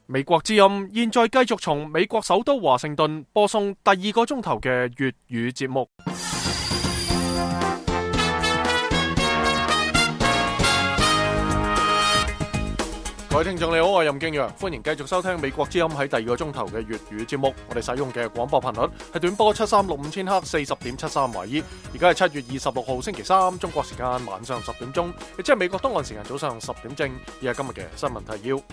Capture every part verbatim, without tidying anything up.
美國之音現在繼續從美國首都華盛頓播送第二個鐘頭嘅粵語節目。各位聽眾你好，我係任敬陽，歡迎繼續收聽美國之音喺第二個鐘頭嘅粵語節目。我哋使用嘅廣播頻率係短波七三六五千赫四十點七三華爾。而家係七月二十六號星期三，中國時間晚上十點鐘，亦即係美國東岸時間早上十點正。而係今日嘅新聞提要。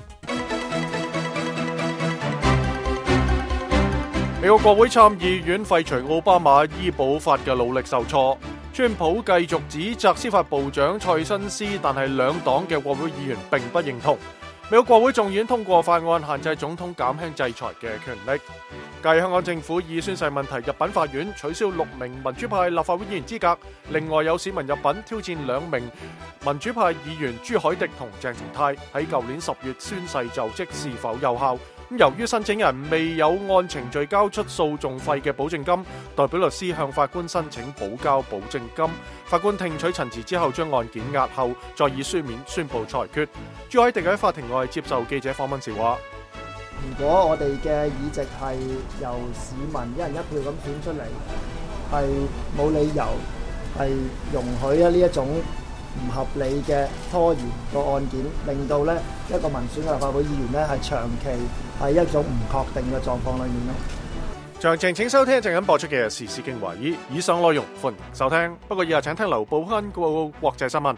美國國會參議院廢除奧巴馬醫保法嘅努力受挫，川普繼續指責司法部長蔡新斯，但係兩黨嘅國會議員並不認同。美國國會眾議院通過法案，限制總統減輕制裁嘅權力。繼香港政府以宣誓問題入稟法院，取消六名民主派立法會議員資格，另外有市民入稟挑戰兩名民主派議員朱凱廸同鄭松泰喺舊年十月宣誓就職是否有效。由於申請人未有按程序交出訴訟費嘅保證金，代表律師向法官申請補交保證金。法官聽取陳詞之後，將案件押後，再以書面宣布裁決。朱凱廸喺法庭外接受記者訪問時話： 如果我哋嘅議席係由市民一人一票咁選出嚟，係冇理由係容許啊呢一種唔合理嘅拖延個案件，令到咧一個民選嘅立法會議員咧係長期喺一種唔確定嘅狀況裏面咯。 詳情請收聽一陣間播出嘅時事經華爾，以上內容歡迎收聽。不過以下請聽劉寶亨個國際新聞。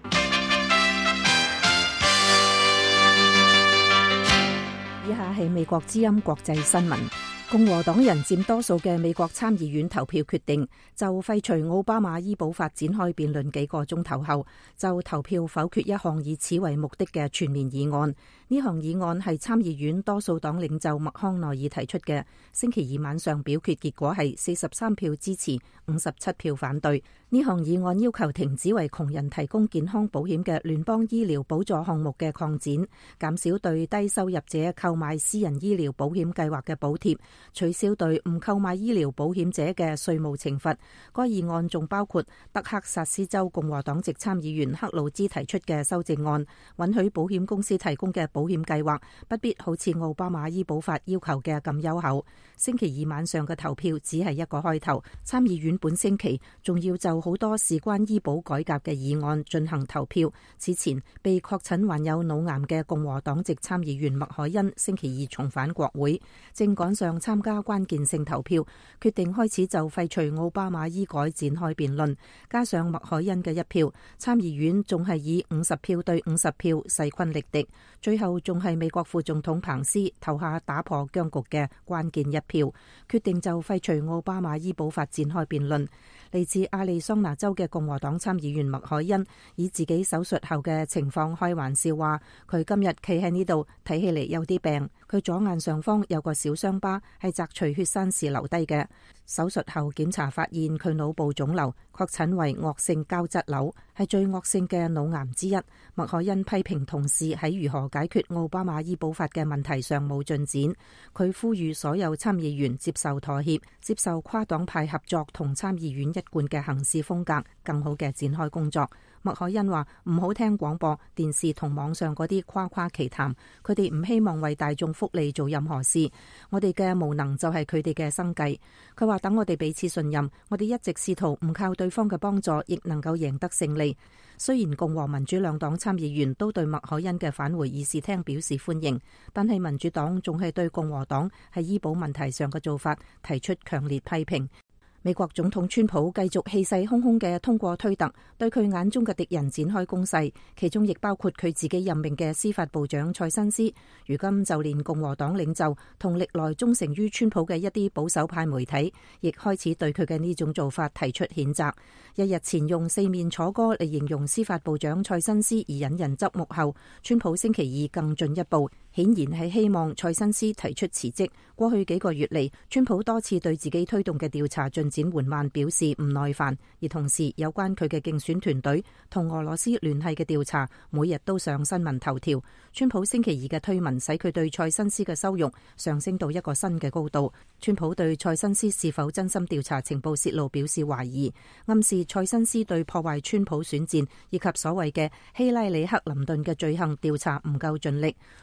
以下係美國之音國際新聞。共和黨人佔多數嘅美國參議院投票決定，就廢除奧巴馬醫保法展開辯論幾個鐘頭後，就投票否決一項以此為目的嘅全面議案。呢項議案係參議院多數黨領袖麥康奈爾提出嘅。星期二晚上表決結果係四十三票支持，五十七票反對。呢項議案要求停止為窮人提供健康保險嘅聯邦醫療補助項目嘅擴展，減少對低收入者購買私人醫療保險計劃嘅補貼，取消對唔購買醫療保險者嘅稅務懲罰。該議案仲包括德克薩斯州共和黨籍參議員克魯茲提出嘅修正案，允許保險公司提供嘅保險計劃不必好似奧巴馬醫保法要求嘅咁優厚。星期二晚上嘅投票只係一個開頭，參議院本星期仲要就好多事關醫保改革嘅議案進行投票。此前被確診患有腦癌嘅共和黨籍參議員麥凱恩星期二重返國會，正趕上參加關鍵性投票，決定開始就廢除奧巴馬醫改展開辯論。加上麥凱恩嘅一票，參議院仲係以五十票對五十票勢均力敵。最後仲係美國副總統彭斯投下打破僵局嘅關鍵一票，決定就廢除奧巴馬醫保法展開辯論。嚟自亞利桑那州嘅共和黨參議員麥凱恩以自己手術後嘅情況開玩笑話，佢今日企喺呢度睇起嚟有啲病。佢左眼上方有個小傷疤，係摘除血栓時留低嘅。手術後檢查發現佢腦部腫瘤，確診為惡性膠質瘤，係最惡性嘅腦癌之一。麥凱恩批評同事喺如何解決奧巴馬醫保法嘅問題上冇進展。佢呼籲所有參議員接受妥協，接受跨黨派合作同參議院一貫嘅行事風格，更好嘅展開工作。麥凱恩話唔好聽廣播、電視同網上嗰啲誇誇其談，佢哋唔希望為大眾福利做任何事。我哋嘅無能就係佢哋嘅生計。佢話等我哋彼此信任，我哋一直試圖唔靠對方嘅幫助，亦能夠贏得勝利。雖然共和民主兩黨參議員都對麥凱恩嘅返回議事廳表示歡迎，但係民主黨仲係對共和黨喺醫保問題上嘅做法提出強烈批評。美國總統川普繼續氣勢洶洶嘅通過推特對佢眼中嘅敵人展開攻勢，其中亦包括佢自己任命嘅司法部長蔡新斯。如今就連共和黨領袖同歷來忠誠於川普嘅一啲保守派媒體，亦開始對佢嘅呢種做法提出譴責。一日前用四面楚歌嚟形容司法部長蔡新斯而引人側目後，川普星期二更進一步，顯然係希望蔡新斯提出辭職。過去幾個月嚟，川普多次對自己推動嘅調查進展緩慢表示唔耐煩，而同時有關佢嘅競選團隊同俄羅斯聯繫嘅調查每日都上新聞頭條。川普星期二嘅推文使佢對蔡新斯嘅羞辱上升到一個新嘅高度。川普對蔡新斯是否真心調查情報泄露表示懷疑，暗示蔡新斯對破壞川普選戰以及所謂嘅希拉里克林頓嘅罪行調查唔夠盡力。川普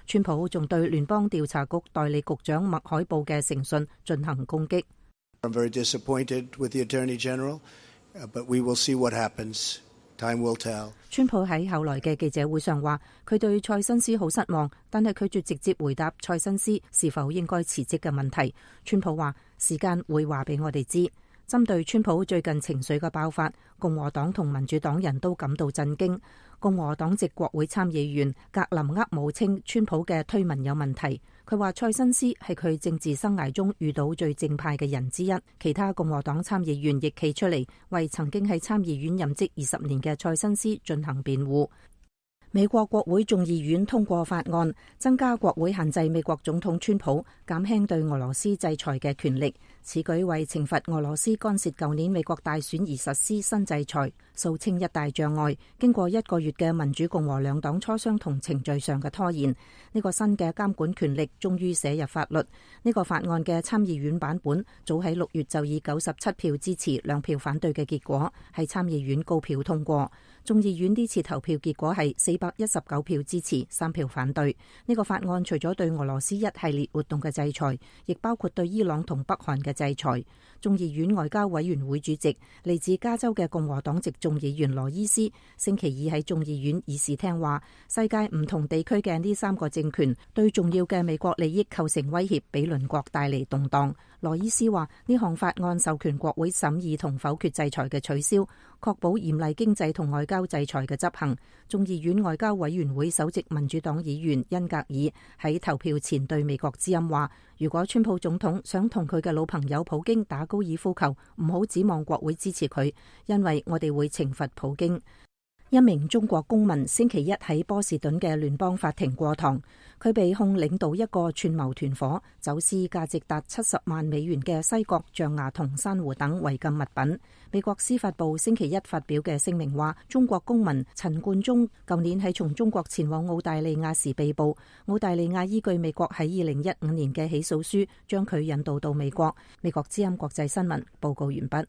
府仲對聯邦調查局代理局長麥海布嘅誠信進行攻擊。 I'm very disappointed with the Attorney General, but we will see what happens. Time will tell. 川普喺後來嘅記者會上話，佢對蔡新斯好失望，但係拒絕直接回答蔡新斯是否應該辭職嘅問題。川普話：時間會話俾我哋知。針對川普最近情緒嘅爆發，共和黨同民主黨人都感到震驚。共和黨籍國會參議員格林厄姆稱川普嘅推文有問題。佢話蔡新斯係佢政治生涯中遇到最正派嘅人之一。其他共和黨參議員亦企出嚟為曾經喺參議院任職二十年嘅蔡新斯進行辯護。美國國會眾議院通過法案，增加國會限制美國總統川普減輕對俄羅斯制裁嘅權力。此舉為懲罰俄羅斯干涉舊年美國大選而實施新制裁，掃清一大障礙。經過一個月嘅民主共和兩黨磋商同程序上嘅拖延，呢個新嘅監管權力終於寫入法律。呢個法案嘅參議院版本早喺六月就以九十七票支持、兩票反對嘅結果喺參議院高票通過。眾議院呢次投票結果係四百一十九票支持，三票反對。呢個法案除咗對俄羅斯一系列活動嘅制裁，亦包括對伊朗同北韓嘅制裁。眾議院外交委員會主席嚟自加州嘅共和黨籍眾議員羅伊斯星期二喺眾議院議事廳話：世界唔同地區嘅呢三個政權對重要嘅美國利益構成威脅，俾鄰國帶嚟動盪。羅伊斯話：呢項法案授權國會審議同否決制裁嘅取消，確保嚴厲經濟同外交制裁嘅執行。眾議院外交委員會首席民主黨議員恩格爾喺投票前對美國之音話：如果川普總統想同佢嘅老朋友普京打高爾夫球，唔好指望國會支持佢，因為我哋會懲罰普京。一名中國公民星期一喺波士頓嘅聯邦法庭過堂，佢被控領導一個串謀團伙，走私價值達七十萬美元嘅西角、象牙同珊瑚等違禁物品。美國司法部星期一發表嘅聲明話，中國公民陳冠中舊年喺從中國前往澳大利亞時被捕，澳大利亞依據美國喺二零一五年嘅起訴書，將佢引渡到美國。美國之音國際新聞報告完畢。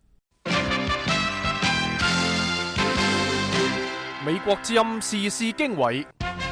美國之音時事經緯，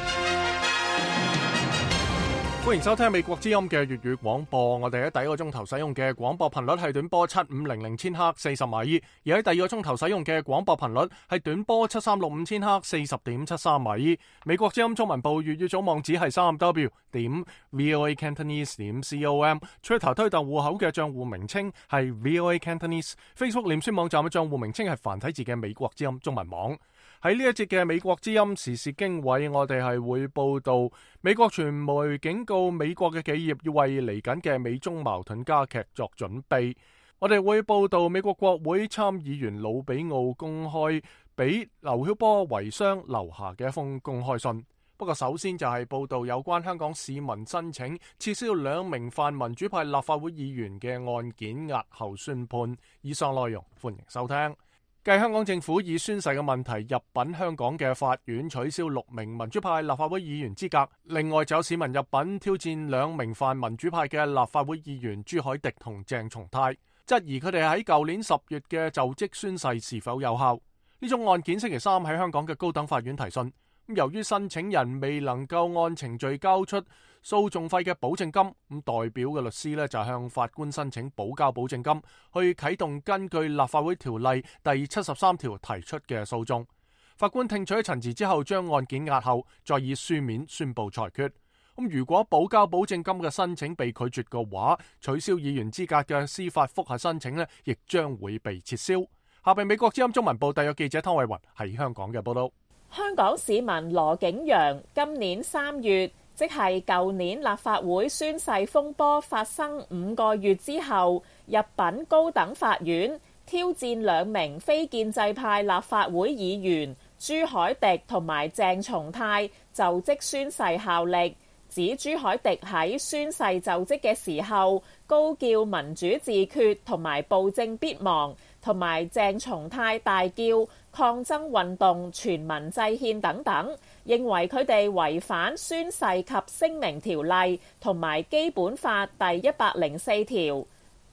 歡迎收聽美國之音嘅粵語廣播。我哋喺第一個鐘頭使用嘅廣播頻率係短波七五零零千赫四十米，而喺第二個鐘頭使用嘅廣播頻率係短波七三六五千赫四十點七三米。美國之音中文部粵語組網址係三 w 點 voa cantonese 點 com，Twitter 推特戶口嘅賬戶名稱係 voa cantonese，Facebook 臉書網站嘅賬戶名稱係繁體字嘅美國之音中文網。喺呢一節嘅美國之音時事經緯，我哋係會報道美國傳媒警告美國嘅企業要為嚟緊嘅美中矛盾加劇作準備。我哋會報道美國國會參議員魯比奧公開俾劉曉波遺孀留下嘅一封公開信。不過首先就係報道有關香港市民申請撤銷兩名泛民主派立法會議員嘅案件押後宣判。以上內容歡迎收聽。繼香港政府以宣誓嘅問題入稟香港嘅法院取消六名民主派立法會議員資格，另外就有市民入稟挑戰兩名泛民主派嘅立法會議員朱凱廸同鄭松泰，質疑佢哋喺舊年十月嘅就職宣誓是否有效。呢種案件星期三喺香港嘅高等法院提訊，由於申請人未能夠按程序交出訴訟費嘅保證金，咁代表嘅律師呢就向法官申請補交保證金，去啟動根據立法會條例第七十三條提出嘅訴訟。法官聽取陳詞之後，將案件押後，再以書面宣布裁決。咁如果補交保證金嘅申請被拒絕嘅話，取消議員資格嘅司法覆核申請呢亦將會被撤銷。下邊美國之音中文部特約記者湯慧雲喺香港嘅報道。 香港市民羅景陽今年三月，即係舊年立法會宣誓風波發生五個月之後，入稟高等法院挑戰兩名非建制派立法會議員朱凱廸同埋鄭松泰就職宣誓效力，指朱凱廸喺宣誓就職嘅時候高叫民主自決同埋暴政必亡，同埋鄭松泰大叫抗爭運動全民制憲等等，認為佢哋違反宣誓及聲明條例同埋基本法第一百零四條。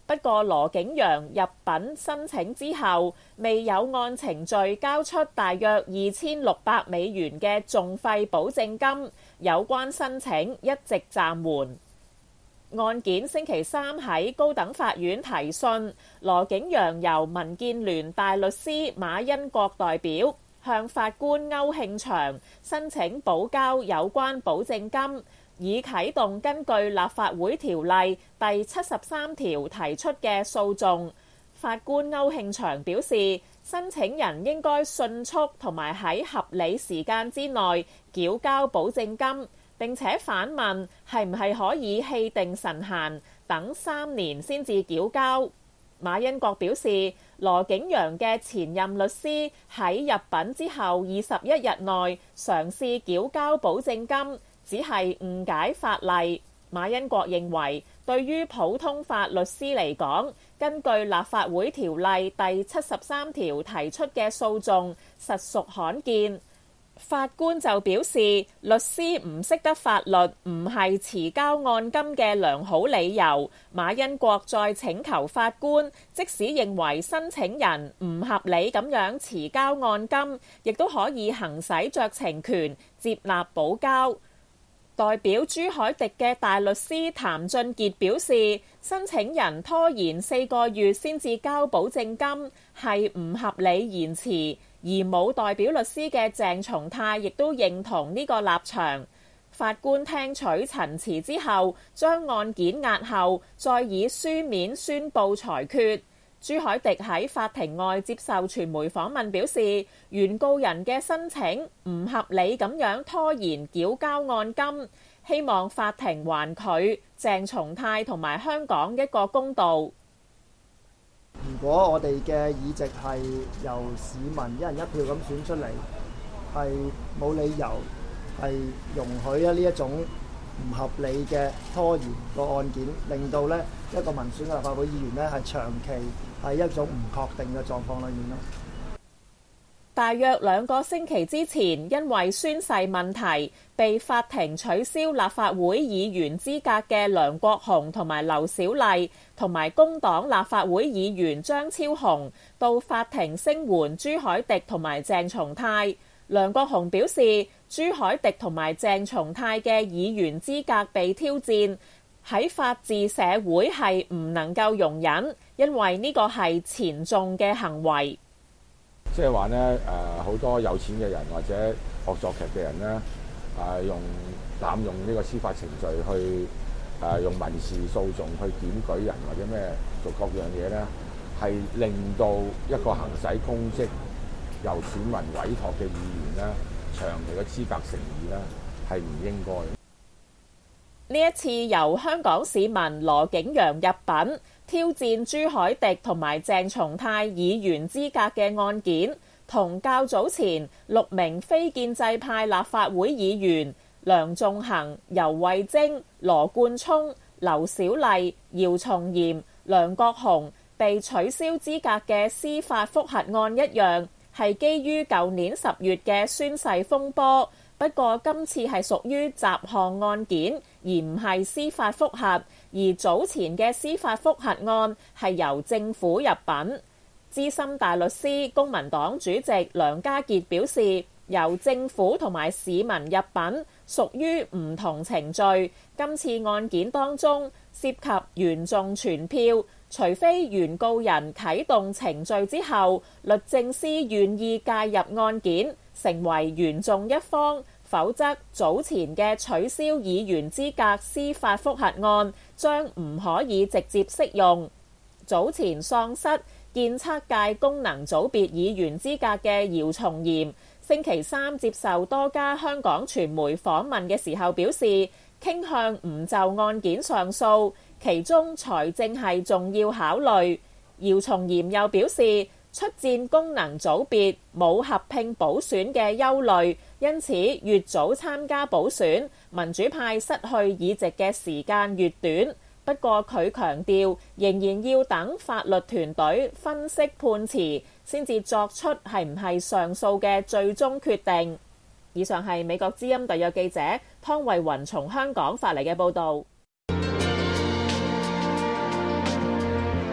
不過羅景陽入稟申請之後，未有按程序交出大約二千六百美元嘅訟費保證金，有關申請一直暫緩。案件星期三喺高等法院提訊，羅景陽由民建聯大律師馬恩國代表，向法官歐慶祥申請補交有關保證金，以啟動根據立法會條例第七十三條提出嘅訴訟。法官歐慶祥表示，申請人應該迅速同埋喺合理時間之內繳交保證金，並且反問係唔係可以氣定神閒，等三年先至繳交。馬恩國表示，羅景陽嘅前任律師喺入稟之後二十一日內嘗試繳交保證金，只係誤解法例。馬恩國認為，對於普通法律師嚟講，根據立法會條例第七十三條提出嘅訴訟實屬罕見。法官就表示，律師唔識得法律唔係遲交按金嘅良好理由。馬恩國再請求法官，即使認為申請人唔合理咁樣遲交按金，亦都可以行使酌情權接納補交。代表朱海迪嘅大律師譚俊傑表示，申請人拖延四個月先至交保證金係唔合理延遲。而冇代表律師嘅鄭松泰亦都認同呢個立場。法官聽取陳詞之後，將案件押後，再以書面宣佈裁決。朱海迪喺法庭外接受傳媒訪問表示，原告人嘅申請唔合理咁樣拖延繳交按金，希望法庭還佢、鄭松泰同埋香港一個公道。 如果我哋嘅議席係由市民一人一票咁選出嚟，係冇理由係容許啊呢一種唔合理嘅拖延個案件，令到呢一個民選嘅立法會議員呢係長期喺一種唔確定嘅狀況裏面咯。 大約兩個星期之前，因為宣誓問題被法庭取消立法會議員資格嘅梁國雄同埋劉小麗，同埋工黨立法會議員張超雄，到法庭聲援朱海迪同埋鄭松泰。梁國雄表示，朱海迪同埋鄭松泰嘅議員資格被挑戰，喺法治社會係唔能夠容忍，因為呢個係前眾嘅行為。 即係話咧，誒好多有錢嘅人或者學作劇嘅人咧，誒用濫用呢個司法程序去誒用民事訴訟去檢舉人或者咩做各樣嘢咧，係令到一個行使公職由選民委託嘅議員咧，長期嘅資格成疑咧，係唔應該。 呢一次由香港市民羅景陽入稟挑戰朱海迪同埋鄭松泰議員資格嘅案件，同較早前六名非建制派立法會議員梁頌恆、游蕙禎、羅冠聰、劉小麗、姚松炎、梁國雄被取消資格嘅司法覆核案一樣，係基於舊年十月嘅宣誓風波。不過今次係屬於雜項案件，而唔係司法覆核。而早前嘅司法覆核案係由政府入稟。資深大律師公民黨主席梁家傑表示，由政府同埋市民入稟屬於唔同程序。今次案件當中涉及原訟傳票，除非原告人啟動程序之後，律政司願意介入案件，成為原訟一方，否則早前嘅取消議員資格司法覆核案將唔可以直接適用。早前喪失建測界功能組別議員資格嘅姚松炎，星期三接受多家香港傳媒訪問嘅時候表示，傾向唔就案件上訴，其中財政係重要考慮。姚松炎又表示，出戰功能組別冇合併補選嘅憂慮，因此越早參加補選，民主派失去議席嘅時間越短。不過佢強調，仍然要等法律團隊分析判詞，先至作出係唔係上訴嘅最終決定。以上係美國之音特約記者湯慧雲從香港發嚟嘅報導。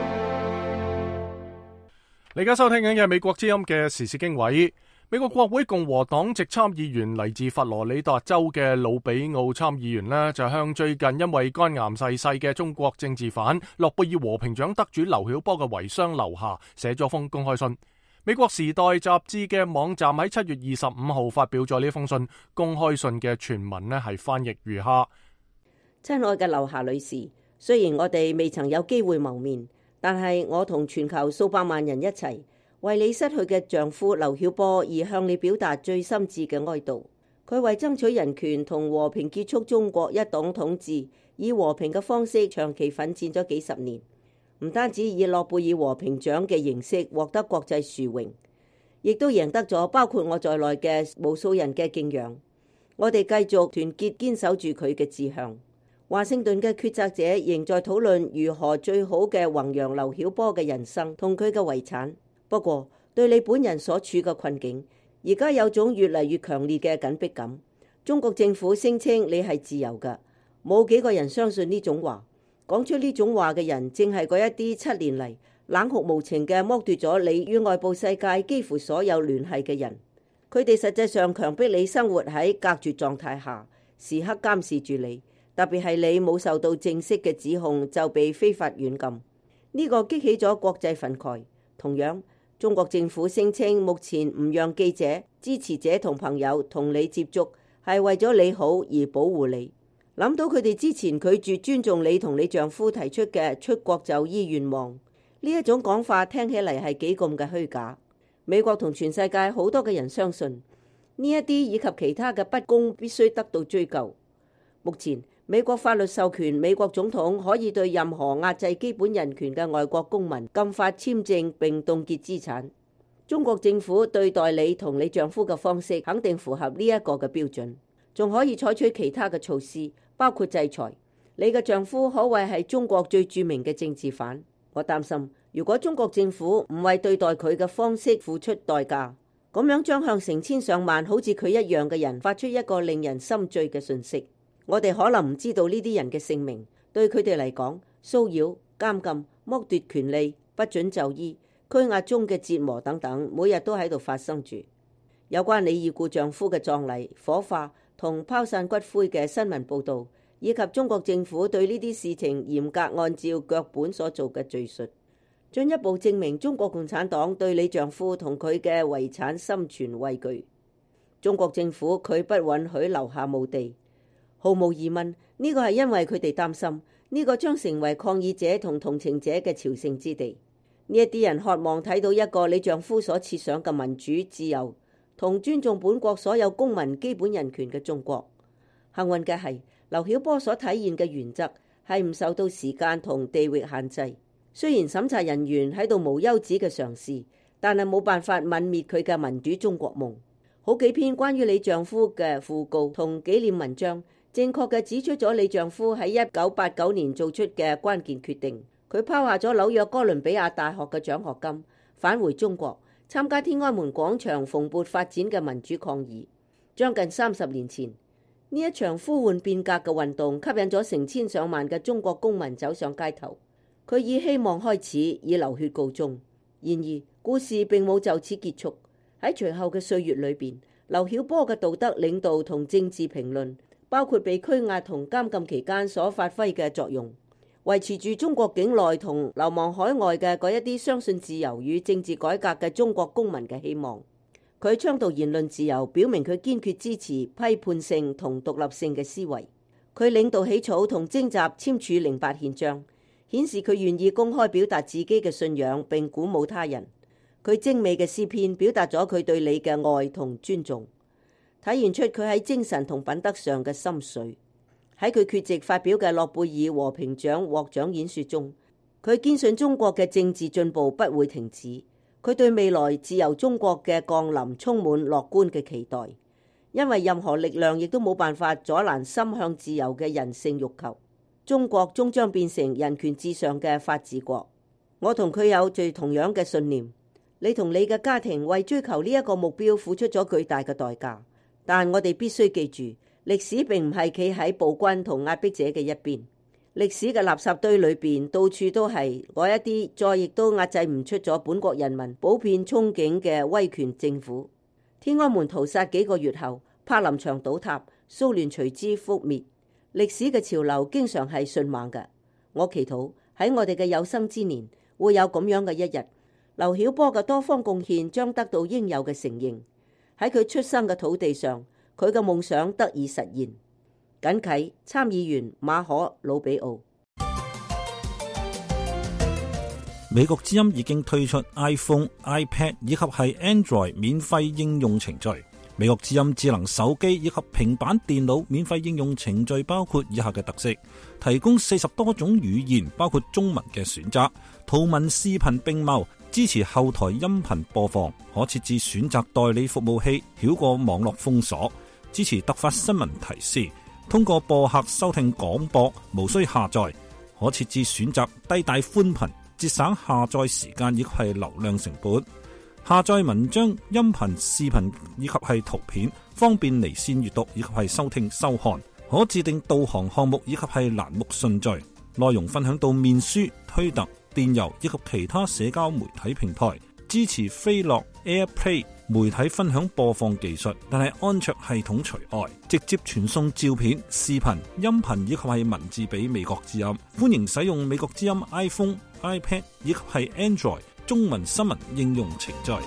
你而家收聽緊嘅美國之音嘅時事經緯。美國國會共和黨籍參議員嚟自佛羅里達州嘅魯比奧參議員呢，就向最近因為肝癌逝世嘅中國政治犯諾貝爾和平獎得主劉曉波嘅遺孀劉霞寫咗封公開信。美國時代雜誌嘅網站喺七月二十五號發表咗呢封信。公開信嘅全文呢係翻譯如下： 親愛嘅劉霞女士，雖然我哋未曾有機會謀面，但係我同全球數百萬人一齊為你失去嘅丈夫劉曉波而向你表達最深摯嘅哀悼。佢為爭取人權同和平結束中國一黨統治，以和平嘅方式長期奮戰咗幾十年，唔單止以諾貝爾和平獎嘅形式獲得國際殊榮，亦都贏得咗包括我在內嘅無數人嘅敬仰。我哋繼續團結堅守住佢嘅志向。華盛頓嘅決策者仍在討論如何最好嘅弘揚劉曉波嘅人生同佢嘅遺產。不過，對你本人所處嘅困境，而家有種越嚟越強烈嘅緊迫感。中國政府聲稱你係自由嘅，冇幾個人相信呢種話。講出呢種話嘅人，正係嗰一啲七年嚟冷酷無情嘅剝奪咗你與外部世界幾乎所有聯繫嘅人。佢哋實際上強迫你生活喺隔絕狀態下，時刻監視住你。特別係你冇受到正式嘅指控就被非法軟禁，呢個激起咗國際憤慨。同樣，中國政府聲稱目前唔讓記者、支持者同朋友同你接觸，係為咗你好而保護你。諗到佢哋之前拒絕尊重你同你丈夫提出嘅出國就醫願望，呢一種講法聽起嚟係幾咁嘅虛假。美國同全世界好多嘅人相信呢一啲以及其他嘅不公必須得到追究。目前美國法律授權美國總統可以對任何壓制基本人權嘅外國公民禁發簽證並凍結資產。中國政府對待你同你丈夫嘅方式肯定符合呢一個嘅標準，仲可以採取其他嘅措施，包括制裁。你嘅丈夫可謂係中國最著名嘅政治犯。我擔心，如果中國政府唔為對待佢嘅方式付出代價，咁樣將向成千上萬好似佢一樣嘅人發出一個令人心醉嘅訊息。我哋可能唔知道呢啲人嘅姓名，對佢哋嚟講，騷擾、監禁、剝奪權利、不准就醫、拘押中嘅折磨等等，每日都喺度發生住。有關你已故丈夫嘅葬禮、火化同拋散骨灰嘅新聞報導，以及中國政府對呢啲事情嚴格按照腳本所做嘅敘述，進一步證明中國共產黨對你丈夫同佢嘅遺產心存畏懼。中國政府佢不允許留下墓地。毫無疑問，呢個係因為佢哋擔心呢個將成為抗議者同同情者嘅朝聖之地。呢一啲人渴望睇到一個你丈夫所設想嘅民主、自由同尊重本國所有公民基本人權嘅中國。幸運嘅係，劉曉波所體現嘅原則係唔受到時間同地域限制。雖然審查人員喺度無休止嘅嘗試，但係冇辦法泯滅佢嘅民主中國夢。好幾篇關於你丈夫嘅訃告同紀念文章，正確嘅指出咗你丈夫喺一九八九年做出嘅關鍵決定。佢拋下咗紐約哥倫比亞大學嘅獎學金，返回中國參加天安門廣場蓬勃發展嘅民主抗議。將近三十年前，呢一場呼喚變革嘅運動吸引咗成千上萬嘅中國公民走上街頭。佢以希望開始，以流血告終。然而，故事並冇就此結束。喺隨後嘅歲月裏邊，劉曉波嘅道德領導同政治評論，包括被拘押同監禁期間所發揮嘅作用，維持住中國境內同流亡海外嘅嗰一啲相信自由與政治改革嘅中國公民嘅希望。佢倡導言論自由，表明佢堅決支持批判性同獨立性嘅思維。佢領導起草同徵集簽署零八憲章，顯示佢願意公開表達自己嘅信仰並鼓舞他人。佢精美嘅詩篇表達咗佢對你嘅愛同尊重，體現出佢喺精神同品德上嘅心水。喺佢缺席發表嘅諾貝爾和平獎獲獎演說中，佢堅信中國嘅政治進步不會停止。佢對未來自由中國嘅降臨充滿樂觀嘅期待，因為任何力量亦都冇辦法阻攔心向自由嘅人性欲求。中國終將變成人權至上嘅法治國。我同佢有最同樣嘅信念。你同你嘅家庭為追求呢一個目標付出咗巨大嘅代價，但我哋必須記住，歷史並唔係企喺暴君同壓迫者嘅一邊。 歷史嘅垃圾堆裏邊，到處都係嗰一啲再亦都壓制唔出咗本國人民普遍憧憬嘅威權政府。天安門屠殺幾個月後，柏林牆倒塌，蘇聯隨之覆滅。歷史嘅潮流經常係迅猛嘅。我祈禱喺我哋嘅有生之年會有咁樣嘅一日，劉曉波嘅多方貢獻將得到應有嘅承認。喺佢出生嘅土地上，佢嘅夢想得以實現。謹啟參議員馬可魯比奧。 美國之音已經推出 iPhone、iPad 以及係 Android 免費應用程序。美國之音智能手機以及平板電腦免費應用程序包括以下嘅特色：提供四十多種語言，包括中文嘅選擇，圖文視頻並茂，支持後台音頻播放，可設置選擇代理服務器，繞過網絡封鎖，支持突發新聞提示，通過播客收聽廣播，無需下載，可設置選擇低帶寬頻，節省下載時間以及係流量成本。下載文章、音頻、視頻以及係圖片，方便離線閱讀以及係收聽收看。可自定導航項目以及係欄目順序。內容分享到面書、推特、電郵以及其他社交媒體平台。支持飛樂 AirPlay 媒體分享播放技術，但係安卓系統除外。直接傳送照片、視頻、音頻以及係文字俾美國之音。歡迎使用美國之音 iPhone、iPad 以及係 Android中文新聞應用程序。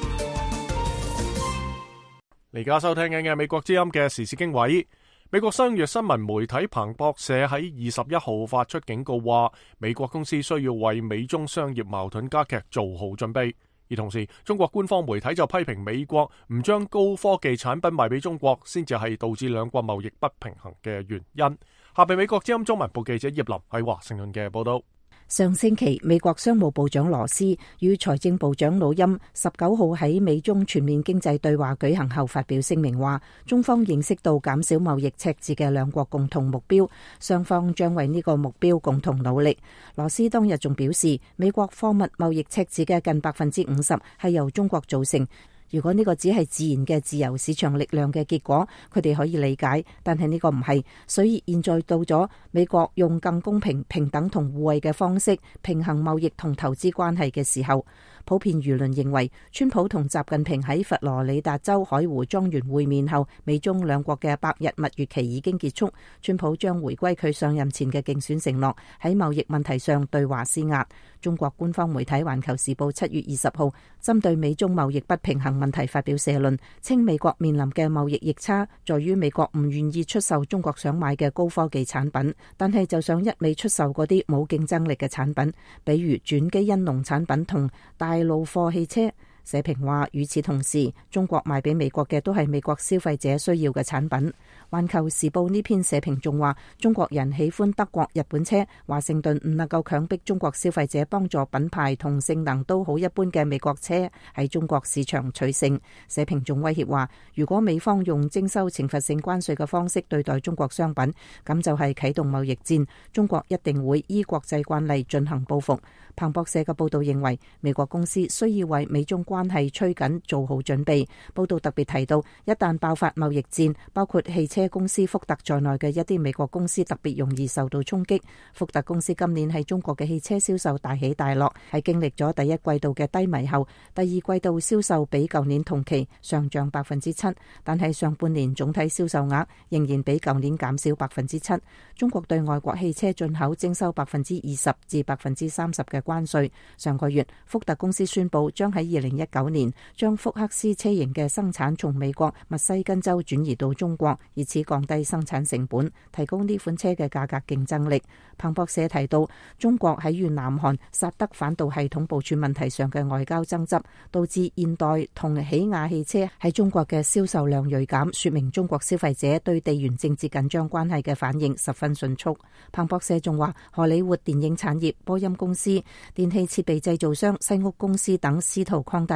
而家收聽緊嘅美國之音嘅時事經緯，美國商業新聞媒體彭博社喺二十一號發出警告，話美國公司需要為美中商業矛盾加劇做好準備。而同時，中國官方媒體就批評美國唔將高科技產品賣俾中國，先至係導致兩國貿易不平衡嘅原因。下邊美國之音中文部記者葉林喺華盛頓嘅報道。 上星期，美國商務部長羅斯與財政部長努欽十九號喺美中全面經濟對話舉行後發表聲明，話中方認識到減少貿易赤字嘅兩國共同目標，雙方將為呢個目標共同努力。羅斯當日仲表示，美國貨物貿易赤字嘅近百分之五十係由中國造成。如果呢個只係自然嘅自由市場力量嘅結果，佢哋可以理解，但係呢個唔係。所以現在到咗美國用更公平、平等同互惠嘅方式平衡貿易同投資關係嘅時候，普遍輿論認為，川普同習近平喺佛羅里達州海湖莊園會面後，美中兩國嘅百日蜜月期已經結束，川普將回歸佢上任前嘅競選承諾，喺貿易問題上對華施壓。中國官方媒體《環球時報》七月二十號針對美中貿易不平衡問題發表社論，稱美國面臨嘅貿易逆差在於美國唔願意出售中國想買嘅高科技產品，但係就想一味出售嗰啲冇競爭力嘅產品，比如轉基因農產品同大路貨汽車。社評話，與此同時，中國賣俾美國嘅都係美國消費者需要嘅產品。環球時報呢篇社評仲話，中國人喜歡德國、日本車，華盛頓唔能夠強迫中國消費者幫助品牌同性能都好一般嘅美國車喺中國市場取勝。社評仲威脅話，如果美方用徵收懲罰性關稅嘅方式對待中國商品，咁就係啟動貿易戰，中國一定會依國際慣例進行報復。彭博社嘅報道認為，美國公司需要為美中關係趨緊做好準備。報道特別提到，一旦爆發貿易戰，包括汽車公司福特在內嘅一啲美國公司特別容易受到衝擊。福特公司今年喺中國嘅汽車銷售大起大落，喺經歷咗第一季度嘅低迷後，第二季度銷售比舊年同期上漲百分之七，但係上半年總體銷售額仍然比舊年減少百分之七。中國對外國汽車進口徵收百分之二十至百分之三十嘅關稅。上個月，福特公司宣布將喺二零一九年將福克斯車型嘅生產從美國密西根州轉移到中國，以此降低生產成本，提高呢款車嘅價格競爭力。彭博社提到，中國喺與南韓薩德反導系統部署問題上嘅外交爭執，導致現代同起亞汽車喺中國嘅銷售量銳減，說明中國消費者對地緣政治緊張關係嘅反應十分迅速。彭博社仲話，荷里活電影產業、波音公司、電器設備製造商、西屋公司等試圖擴大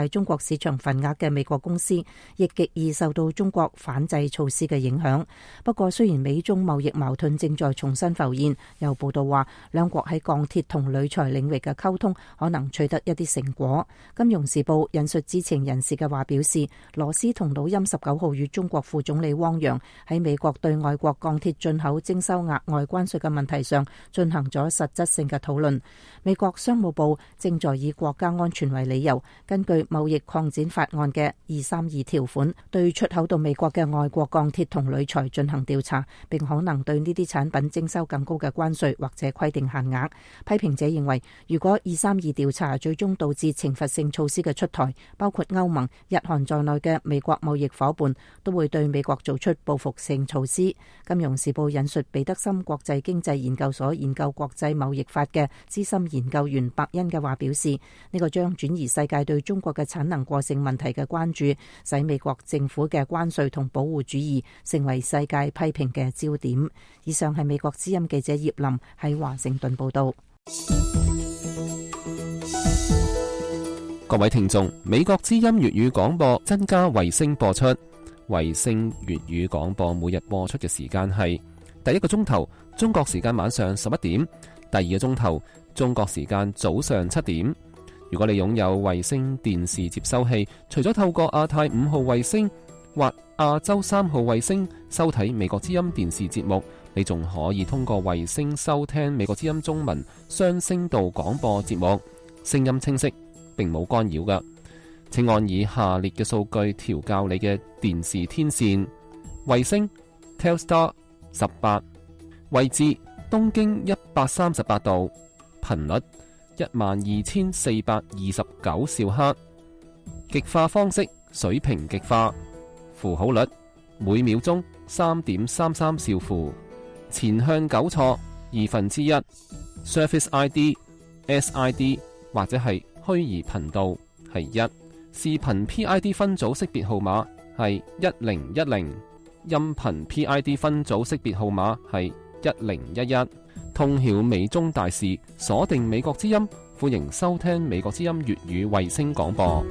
大中國市場份額嘅美國公司，亦極易受到中國反制措施嘅影響。不過，雖然美中貿易矛盾正在重新浮現，有報道話兩國喺鋼鐵同鋁材領域嘅溝通可能取得一啲成果。金融時報引述知情人士嘅話表示，羅斯同紐欽十九號與中國副總理汪洋喺美國對外國鋼鐵進口徵收額外關稅嘅問題上進行咗實質性嘅討論。美國商務部正在以國家安全為理由，根據貿易擴展法案嘅二三二條款，對出口到美國嘅外國鋼鐵同鋁材進行調查，並可能對呢啲產品徵收更高嘅關稅或者規定限額。批評者認為，如果二三二調查最終導致懲罰性措施嘅出台，包括歐盟、日韓在內嘅美國貿易夥伴都會對美國做出報復性措施。金融時報引述彼得森國際經濟研究所研究國際貿易法嘅資深研究員伯恩嘅話表示，呢個將轉移世界對中國嘅產能過剩問題嘅關注，使美國政府嘅關稅同保護主義成為世界批評嘅焦點。以上係美國之音記者葉林喺華盛頓報道。 各位聽眾，美國之音粵語廣播增加衛星播出，衛星粵語廣播每日播出嘅時間係第一個鐘頭中國時間晚上十一點，第二個鐘頭中國時間早上七點。如果你擁有衛星電視接收器，除咗透過亞太五號衛星或亞洲三號衛星收睇美國之音電視節目，你仲可以通過衛星收聽美國之音中文雙聲道廣播節目，聲音清晰，並冇干擾㗎。請按以下列嘅數據調校你嘅電視天線：衛星 Telstar 十八，位置東經一百三十八度，頻率一萬二千四百二十九兆赫，極化方式水平極化，符號率每秒鐘三點三三兆符，前向糾錯二分之一 ，Surface I D、S I D 或者係虛擬頻道係一，視頻 P I D 分組識別號碼係一零一零，音頻 P I D 分組識別號碼係一零一一。通曉美中大事，鎖定美國之音，歡迎收聽美國之音粵語衛星廣播。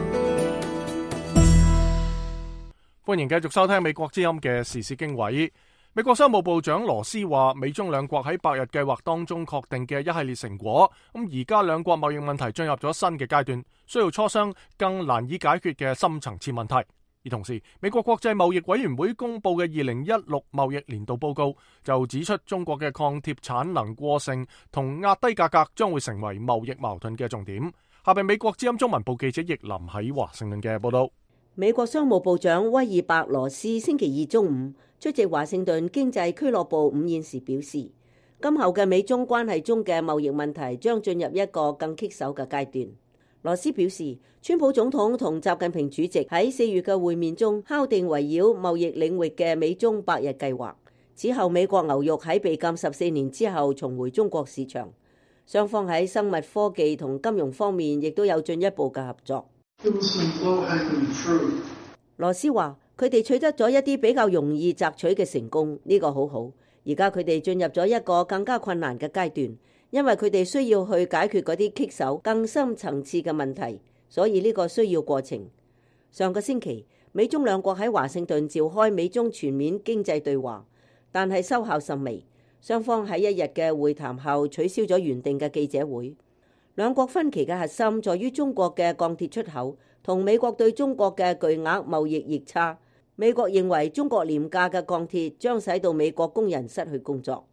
歡迎繼續收聽美國之音嘅時事經緯。美國商務部長羅斯話，美中兩國喺百日計劃當中確定嘅一系列成果，咁而家兩國貿易問題進入咗新嘅階段，需要磋商更難以解決嘅深層次問題。而同時，美國國際貿易委員會公布嘅二零一六貿易年度報告就指出，中國嘅鋼鐵產能過剩同壓低價格將會成為貿易矛盾嘅重點。下邊美國之音中文部記者易林喺華盛頓嘅報道。 美國商務部長威爾伯羅斯星期二中午出席華盛頓經濟俱樂部午宴時表示，今後嘅美中關係中嘅貿易問題將進入一個更棘手嘅階段。羅斯表示，川普總統同習近平主席喺四月嘅會面中敲定圍繞貿易領域嘅美中百日計劃。此後，美國牛肉喺被禁十四年之後重回中國市場，雙方喺生物科技同金融方面亦都有進一步嘅合作。羅斯話，佢哋取得咗一啲比較容易摘取嘅成功，呢個好好。而家佢哋進入咗一個更加困難嘅階段，因為佢哋需要去解決嗰啲棘手、更深層次嘅問題，所以呢個需要過程。上個星期，美中兩國喺華盛頓召開美中全面經濟對話，但係收效甚微。雙方喺一日嘅會談後取消咗原定嘅記者會。兩國分歧嘅核心在於中國嘅鋼鐵出口同美國對中國嘅巨額貿易逆差。美國認為中國廉價嘅鋼鐵將使到美國工人失去工作。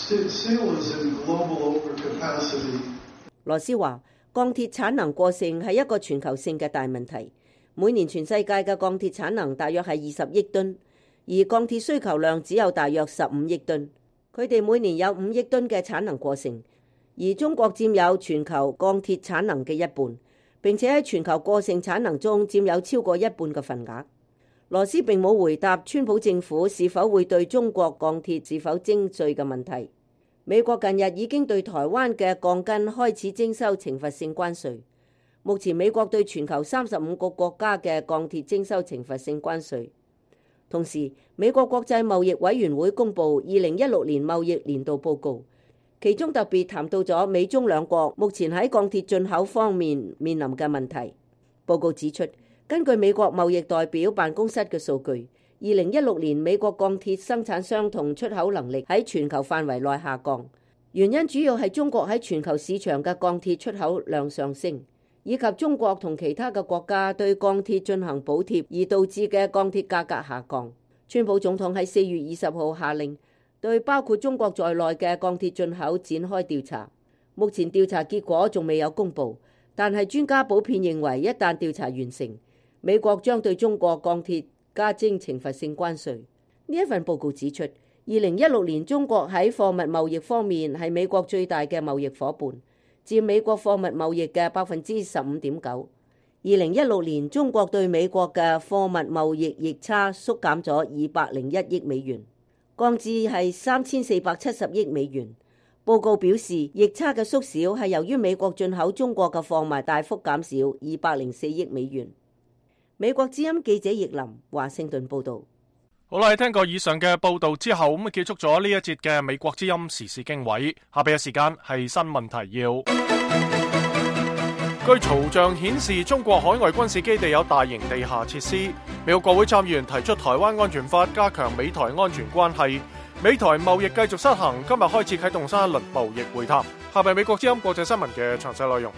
羅斯話，鋼鐵產能過剩係一個全球性嘅大問題。每年全世界嘅鋼鐵產能大約係二十億噸，而鋼鐵需求量只有大約十五億噸。佢哋每年有五億噸嘅產能過剩，而中國佔有全球鋼鐵產能嘅一半，並且喺全球過剩產能中佔有超過一半嘅份額。羅斯並冇回答川普政府是否會對中國鋼鐵是否徵稅嘅問題。美國近日已經對台灣嘅鋼筋開始徵收懲罰性關稅。目前美國對全球三十五個國家嘅鋼鐵徵收懲罰性關稅。同時，美國國際貿易委員會公布二零一六年貿易年度報告，其中特別談到咗美中兩國目前喺鋼鐵進口方面面臨嘅問題。 報告指出，根據美國貿易代表辦公室嘅數據，二零一六年美國鋼鐵生產商同出口能力喺全球範圍內下降，原因主要係中國喺全球市場嘅鋼鐵出口量上升，以及中國同其他嘅國家對鋼鐵進行補貼而導致嘅鋼鐵價格下降。川普總統喺四月二十號下令對包括中國在內嘅鋼鐵進口展開調查，目前調查結果仲未有公布，但係專家普遍認為一旦調查完成，美國將對中國鋼鐵加徵懲罰性關稅。呢一份報告指出，二零一六年中國喺貨物貿易方面係美國最大嘅貿易夥伴，佔美國貨物貿易嘅百分之十五點九。二零一六年中國對美國嘅貨物貿易逆差縮減咗二百零一億美元，降至係三千四百七十億美元。報告表示，逆差嘅縮小係由於美國進口中國嘅貨物大幅減少二百零四億美元。美國之音記者葉林華盛頓報道。 好啦，聽過以上嘅報道之後，咁啊結束咗呢一節嘅美國之音時事經緯。下邊嘅時間係新聞提要。據圖像顯示，中國海外軍事基地有大型地下設施。美國國會參議員提出台灣安全法，加強美台安全關係。美台貿易繼續失衡，今日開始啟動新一輪貿易會談。下邊美國之音國際新聞嘅詳細內容。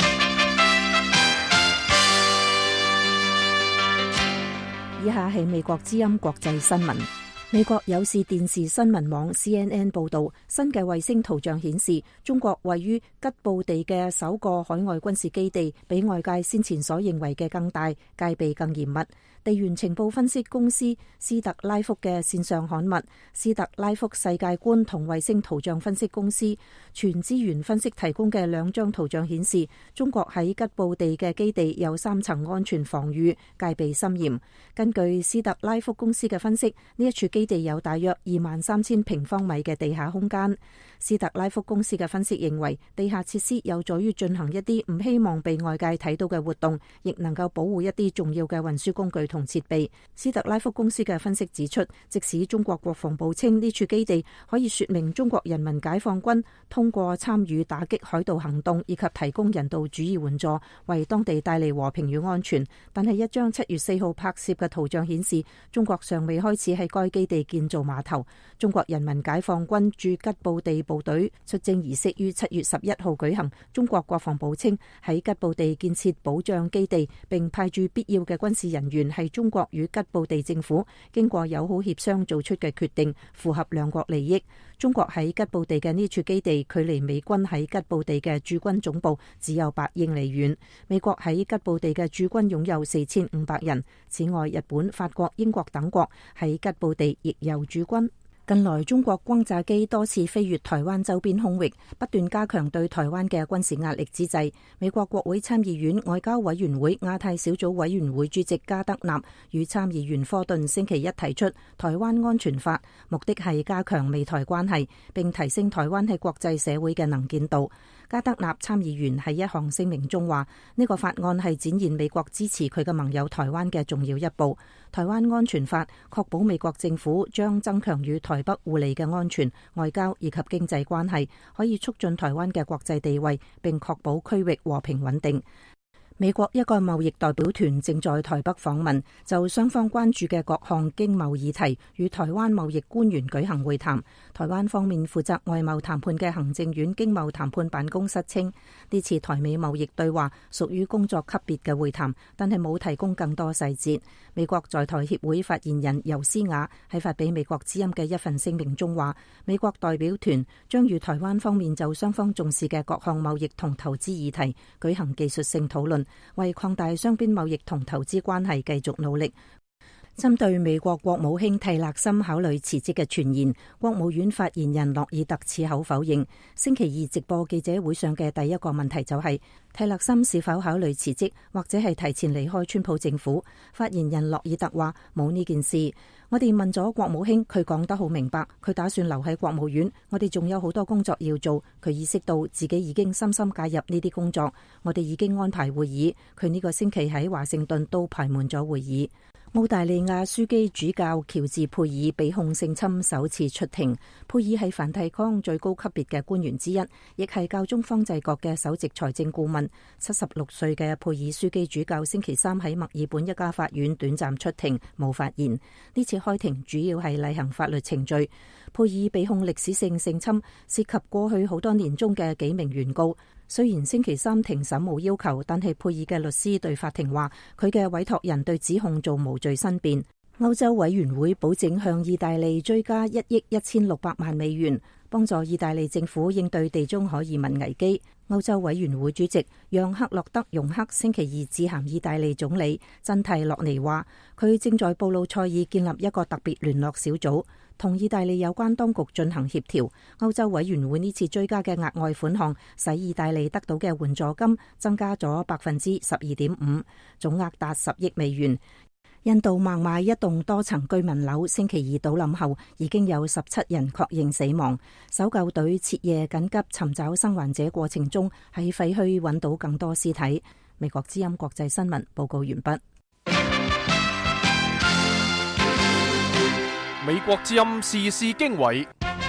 以下係美國之音國際新聞。美國有線電視新聞網 C N N 報道，新嘅衛星圖像顯示，中國位於吉布地嘅首個海外軍事基地，比外界先前所認為嘅更大，戒備更嚴密。地緣情報分析公司斯特拉福嘅線上刊物《斯特拉福世界觀同衛星圖像分析公司全資源分析》提供嘅兩張圖像顯示，中國喺吉布地嘅基地有三層安全防禦，戒備森嚴。根據斯特拉福公司嘅分析，呢一處基地有大約二萬三千平方米嘅地下空間。斯特拉福公司嘅分析認為，地下設施有助於進行一啲唔希望被外界睇到嘅活動，亦能夠保護一啲重要嘅運輸工具同設備。斯特拉福公司嘅分析指出，即使中國國防部稱呢處基地可以說明中國人民解放軍通過參與打擊海盜行動以及提供人道主義援助，為當地帶嚟和平與安全，但係一張七月四號拍攝嘅圖像顯示，中國尚未開始喺該基地建造碼頭。中國人民解放軍駐吉布地部隊出征儀式於七月十一號舉行。中國國防部稱喺吉布地建設保障基地，並派駐必要嘅軍事人員，係中國與吉布地政府經過友好協商做出嘅決定，符合兩國利益。中國喺吉布地嘅呢處基地距離美軍喺吉布地嘅駐軍總部只有八英里遠。美國喺吉布地嘅駐軍擁有四千五百人。此外，日本、法國、英國等國喺吉布地亦有駐軍。近來中國轟炸機多次飛越台灣周邊空域，不斷加強對台灣嘅軍事壓力之際，美國國會參議院外交委員會亞太小組委員會主席加德納與參議員科頓星期一提出台灣安全法，目的係加強美台關係，並提升台灣喺國際社會嘅能見度。加德納參議員喺一項聲明中話，呢個法案係展現美國支持佢嘅盟友台灣嘅重要一步。台灣安全法確保美國政府將增強與台北互利嘅安全、外交以及經濟關係，可以促進台灣嘅國際地位，並確保區域和平穩定。美國一個貿易代表團正在台北訪問，就雙方關注嘅各項經貿議題與台灣貿易官員舉行會談。台灣方面負責外貿談判嘅行政院經貿談判辦公室稱，呢次台美貿易對話屬於工作級別嘅會談，但係冇提供更多細節。美國在台協會發言人尤斯雅喺發俾美國之音嘅一份聲明中話，美國代表團將與台灣方面就雙方重視嘅各項貿易同投資議題舉行技術性討論，為擴大雙邊貿易同投資關係繼續努力。針對美國國務卿蒂勒森考慮辭職嘅傳言，國務院發言人諾爾特矢口否認。星期二直播記者會上嘅第一個問題就係、是、蒂勒森是否考慮辭職，或者係提前離開川普政府。發言人諾爾特話冇呢件事。我哋問咗國務卿，佢講得好明白，佢打算留喺國務院。我哋仲有好多工作要做，佢意識到自己已經深深介入呢啲工作。我哋已經安排會議，佢呢個星期喺華盛頓都排滿咗會議。 澳大利亞樞機主教喬治佩爾被控性侵首次出庭。佩爾係梵蒂岡最高級別嘅官員之一，亦係教宗方濟各嘅首席財政顧問。七十六歲嘅佩爾樞機主教星期三喺墨爾本一家法院短暫出庭，冇發言。呢次開庭主要係例行法律程序。佩爾被控歷史性性侵，涉及過去好多年中嘅幾名原告。雖然星期三庭審冇要求，但係佩爾嘅律師對法庭話，佢嘅委託人對指控做無罪申辯。歐洲委員會保證向意大利追加一億一千六百萬美元，幫助意大利政府應對地中海移民危機。歐洲委員會主席讓克洛德容克星期二致函意大利總理真蒂洛尼話，佢正在布魯塞爾建立一個特別聯絡小組，同意大利有關當局進行協調。歐洲委員會呢次追加嘅額外款項，使意大利得到嘅援助金增加咗百分之十二點五，總額達十億美元。印度孟買一棟多層居民樓星期二倒冧後，已經有十七人確認死亡。搜救隊徹夜緊急尋找生還者過程中，喺廢墟揾到更多屍體。美國之音國際新聞報告完畢。 美國之音時事經緯。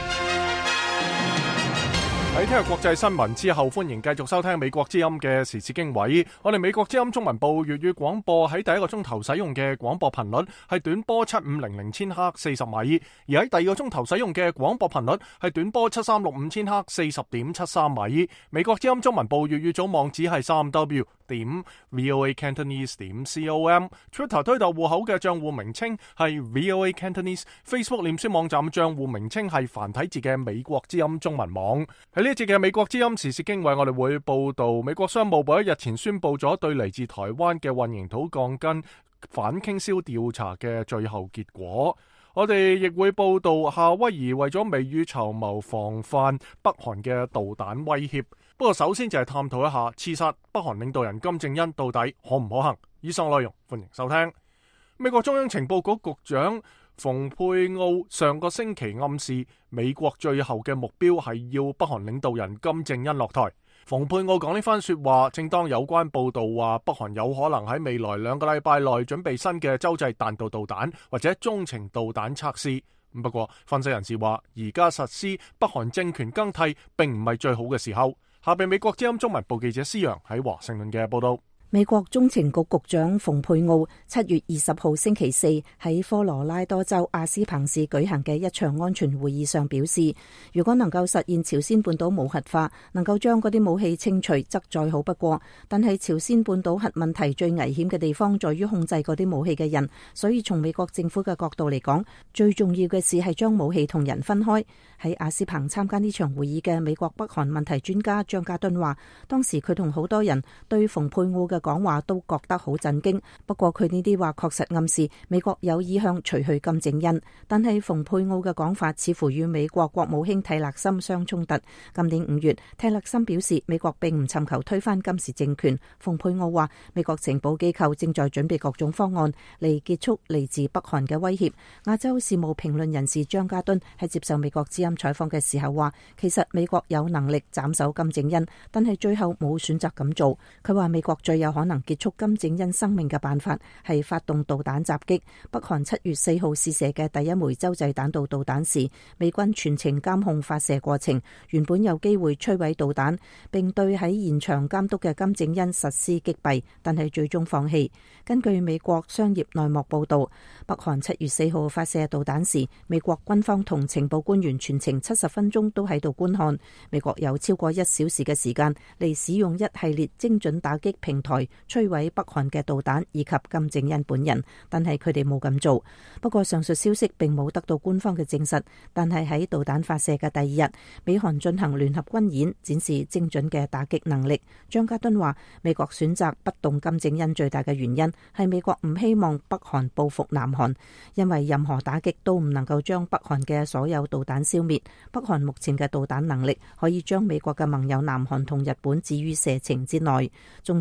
喺聽日國際新聞之後，歡迎繼續收聽美國之音嘅時事經緯。我哋美國之音中文部粵語廣播喺第一個鐘頭使用嘅廣播頻率係短波七五零零千赫四十米，而喺第二個鐘頭使用嘅廣播頻率係短波七三六五千赫四十點七三米。美國之音中文部粵語組網址係三 w 點 voa cantonese 點 com，Twitter 推特戶口嘅賬戶名稱係 voa cantonese，Facebook 臉書網站賬戶名稱係繁體字嘅美國之音中文網。喺呢一節嘅美國之音時事經緯，我哋會報道美國商務部喺日前宣布咗對嚟自台灣嘅混凝土鋼筋反傾銷調查嘅最後結果。我哋亦會報道夏威夷為咗未雨綢繆防範北韓嘅導彈威脅。不過首先就係探討一下刺殺北韓領導人金正恩到底可唔可行。以上內容歡迎收聽。美國中央情報局局長蓬佩奧上個星期暗示，美國最後嘅目標係要北韓領導人金正恩落台。蓬佩奧講呢番說話，正當有關報道話北韓有可能喺未來兩個禮拜內準備新嘅洲際彈道導彈或者中程導彈測試。不過分析人士話，而家實施北韓政權更替並唔係最好嘅時候。下邊美國之音中文部記者施陽喺華盛頓嘅報道。 美國中情局局長蓬佩奧七月二十號星期四喺科羅拉多州阿斯彭市舉行嘅一場安全會議上表示，如果能夠實現朝鮮半島無核化，能夠將嗰啲武器清除，則再好不過。但係朝鮮半島核問題最危險嘅地方在於控制嗰啲武器嘅人，所以從美國政府嘅角度嚟講，最重要嘅事係將武器同人分開。喺阿斯彭參加呢場會議嘅美國北韓問題專家張家敦話，當時佢同好多人對蓬佩奧嘅講話都覺得好震驚，不過佢呢啲話確實暗示美國有意向除去金正恩，但係蓬佩奧嘅講法似乎與美國國務卿泰勒森相衝突。今年五月，泰勒森表示美國並唔尋求推翻金氏政權。蓬佩奧話美國情報機構正在準備各種方案嚟結束嚟自北韓嘅威脅。亞洲事務評論人士張家敦喺接受美國之音採訪嘅時候話，其實美國有能力斬首金正恩，但係最後冇選擇咁做。佢話美國最有可能結束金正恩生命嘅辦法係發動導彈襲擊。北韓七月四號試射嘅第一枚洲際彈道導彈時，美軍全程監控發射過程，原本有機會摧毀導彈，並對喺現場監督嘅金正恩實施擊斃，但係最終放棄。根據美國商業內幕報道，北韓七月四號發射導彈時，美國軍方同情報官員全程七十分鐘都喺度觀看。美國有超過一小時嘅時間嚟使用一系列精準打擊平台摧毀北韓嘅導彈以及金正恩本人，但係佢哋冇咁做。不過上述消息並冇得到官方嘅證實，但係喺導彈發射嘅第二日，美韓進行聯合軍演，展示精準嘅打擊能力。張家敦話，美國選擇不動金正恩最大嘅原因係美國唔希望北韓報復南韓，因為任何打擊都唔能夠將北韓嘅所有導彈消滅。北韓目前嘅導彈能力可以將美國嘅盟友南韓同日本置於射程之內。中情局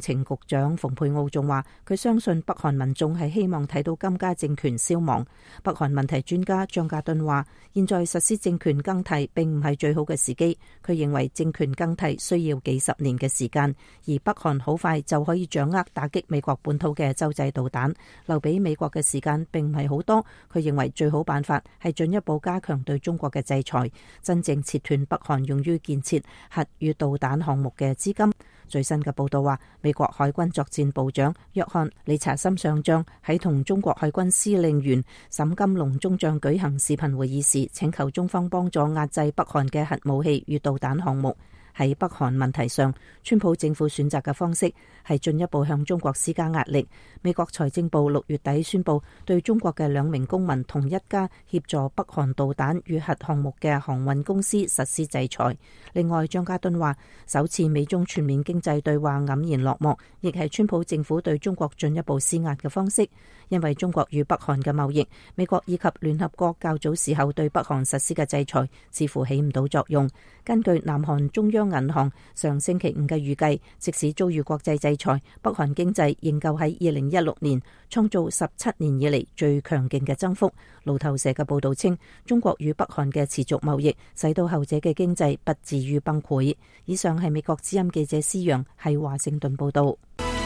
長蓬佩奧仲話，佢相信北韓民眾係希望睇到金家政權消亡。北韓問題專家張家敦話，現在實施政權更替並唔係最好嘅時機。佢認為政權更替需要幾十年嘅時間，而北韓好快就可以掌握打擊美國本土嘅洲際導彈，留俾美國嘅時間並唔係好多。佢認為最好辦法係進一步加強對中國嘅制裁，真正切斷北韓用於建設核與導彈項目嘅資金。最新嘅報道話，美國海軍作戰部長約翰理查森上將喺同中國海軍司令員沈金龍中將舉行視頻會議時，請求中方幫助壓制北韓嘅核武器與導彈項目。喺北韓問題上，川普政府選擇嘅方式係進一步向中國施加壓力。美國財政部六月底宣布對中國嘅兩名公民同一家協助北韓導彈與核項目嘅航運公司實施制裁。另外，張家敦話，首次美中全面經濟對話黯然落幕，亦係川普政府對中國進一步施壓嘅方式。因為中國與北韓嘅貿易，美國以及聯合國較早時候對北韓實施嘅制裁似乎起唔到作用。根據南韓中央銀行上星期五嘅預計，即使遭遇國際制裁，北韓經濟仍舊喺二零一六年創造十七年以嚟最強勁嘅增幅。路透社嘅報道稱，中國與北韓嘅持續貿易使到後者嘅經濟不至於崩潰。以上係美國之音記者施陽喺華盛頓報道。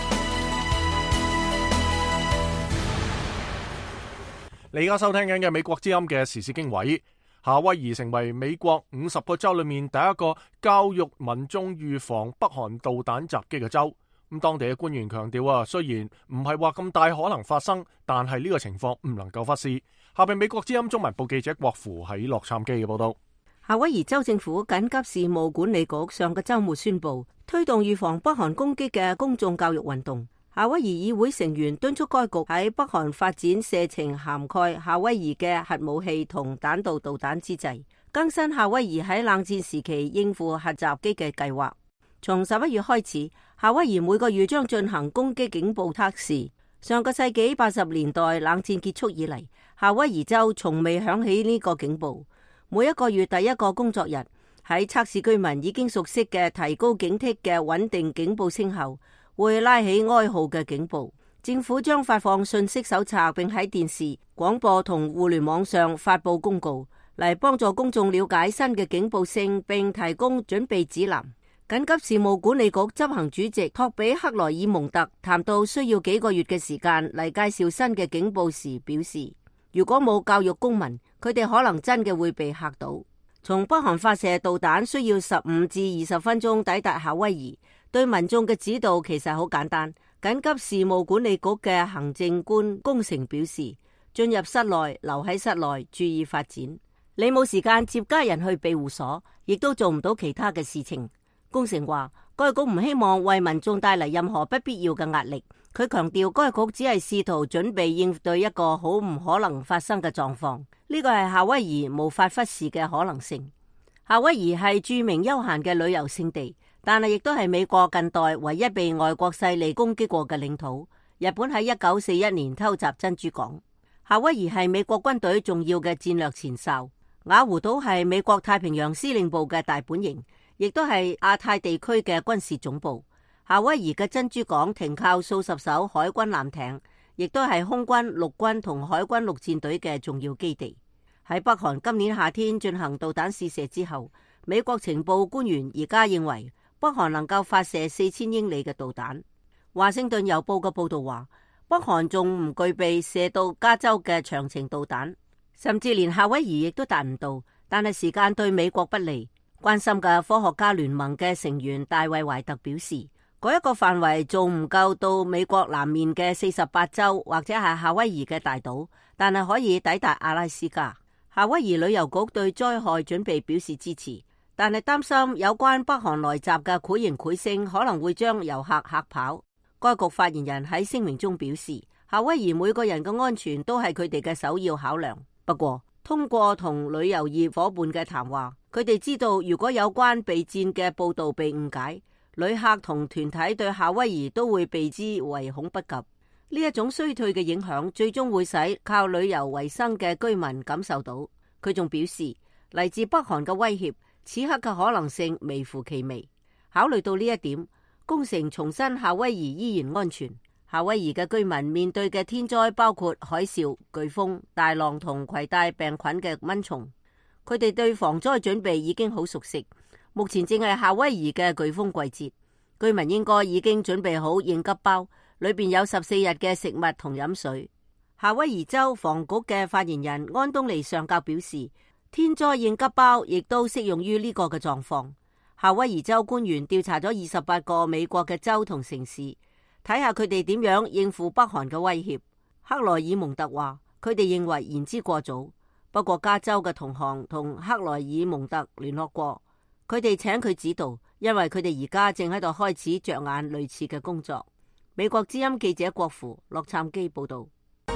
你而家收聽緊嘅美國之音嘅時事經緯，夏威夷成為美國五十個州裏面第一個教育民眾預防北韓導彈襲擊嘅州。咁當地嘅官員強調啊，雖然唔係話咁大可能發生，但係呢個情況唔能夠忽視。下邊美國之音中文部記者郭芙喺洛杉磯嘅報道。 夏威夷州政府緊急事務管理局上個周末宣布推動預防北韓攻擊嘅公眾教育運動。夏威夷議會成員敦促該局喺北韓發展射程涵蓋夏威夷嘅核武器同彈道導彈之際，更新夏威夷喺冷戰時期應付核襲擊嘅計劃。從十一月開始，夏威夷每個月將進行攻擊警報測試。上個世紀八十年代冷戰結束以嚟，夏威夷州從未響起呢個警報。每一個月第一個工作日，喺測試居民已經熟悉嘅提高警惕嘅穩定警報聲後，會拉起哀號嘅警報。政府將發放信息手冊，並喺電視、廣播同互聯網上發佈公告，嚟幫助公眾了解新嘅警報聲，並提供準備指南。緊急事務管理局執行主席托比克萊爾蒙特談到需要幾個月嘅時間嚟介紹新嘅警報時表示，如果冇教育公民，佢哋可能真嘅會被嚇到。從北韓發射導彈需要十五至二十分鐘抵達夏威夷。對民眾嘅指導其實好簡單。緊急事務管理局嘅行政官宮城表示，進入室內，留喺室內，注意發展。你冇時間接家人去庇護所，亦都做唔到其他嘅事情。宮城話，該局唔希望為民眾帶嚟任何不必要嘅壓力。佢強調，該局只係試圖準備應對一個好唔可能發生嘅狀況。呢個係夏威夷無法忽視嘅可能性。夏威夷係著名休閒嘅旅遊勝地，但係亦都係美國近代唯一被外國勢力攻擊過嘅領土。日本喺一九四一年偷襲珍珠港。夏威夷係美國軍隊重要嘅戰略前哨。雅湖島係美國太平洋司令部嘅大本營，亦都係亞太地區嘅軍事總部。夏威夷嘅珍珠港停靠數十艘海軍艦艇，亦都係空軍、陸軍同海軍陸戰隊嘅重要基地。喺北韓今年夏天進行導彈試射之後，美國情報官員而家認為北韓能夠發射四千英里嘅導彈。華盛頓郵報嘅報道話，北韓仲唔具備射到加州嘅長程導彈，甚至連夏威夷亦都達唔到。但係時間對美國不利。關心嘅科學家聯盟嘅成員大衛懷特表示，嗰一個範圍仲唔夠到美國南面嘅四十八州或者係夏威夷嘅大島，但係可以抵達阿拉斯加。夏威夷旅遊局對災害準備表示支持，但係擔心有關北韓來襲嘅繪形繪聲可能會將遊客嚇跑。該局發言人喺聲明中表示，夏威夷每個人嘅安全都係佢哋嘅首要考量。不過，通過同旅遊業夥伴嘅談話，佢哋知道如果有關備戰嘅報導被誤解，旅客同團體對夏威夷都會避之唯恐不及。呢一種衰退嘅影響，最終會使靠旅遊為生嘅居民感受到。佢仲表示，嚟自北韓嘅威脅，此刻嘅可能性微乎其微。考慮到呢一點， 工程重申夏威夷依然安全。夏威夷嘅居民面對嘅天災包括海嘯、颶風、大浪同攜帶病菌嘅蚊蟲。佢哋對防災準備已經好熟悉。目前正係夏威夷嘅颶風季節，居民應該已經準備好應急包，裏邊有十四日嘅食物同飲水。夏威夷州防局嘅發言人安東尼上校表示，天災應急包亦都適用於呢個嘅狀況。夏威夷州官員調查咗二十八個美國嘅州同城市，睇下佢哋點樣應付北韓嘅威脅。克萊爾蒙特話，佢哋認為言之過早。不過加州嘅同行同克萊爾蒙特聯絡過，佢哋請佢指導，因為佢哋而家正喺度開始着眼類似嘅工作。美國之音記者郭芙洛杉磯報道。